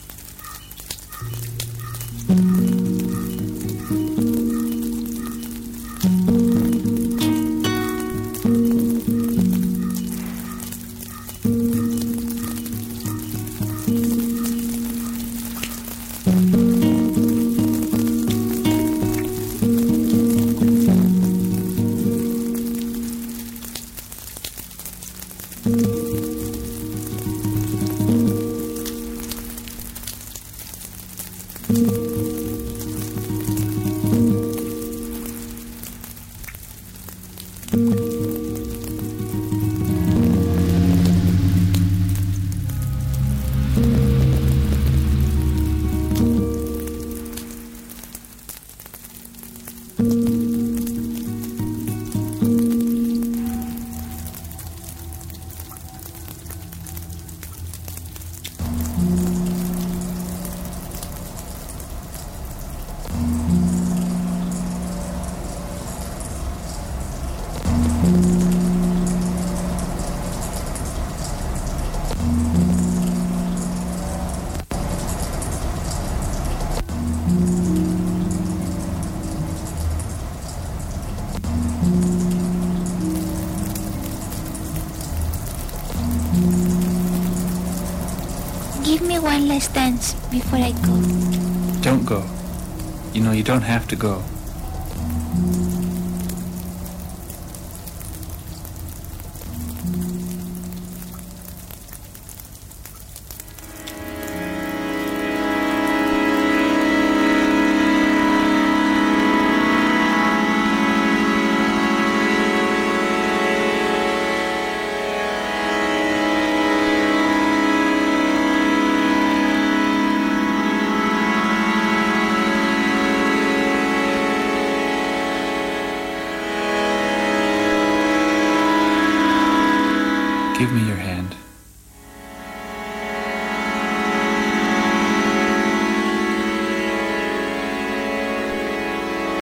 Give me one last dance before I go. Don't go. You know you don't have to go. Give me your hand.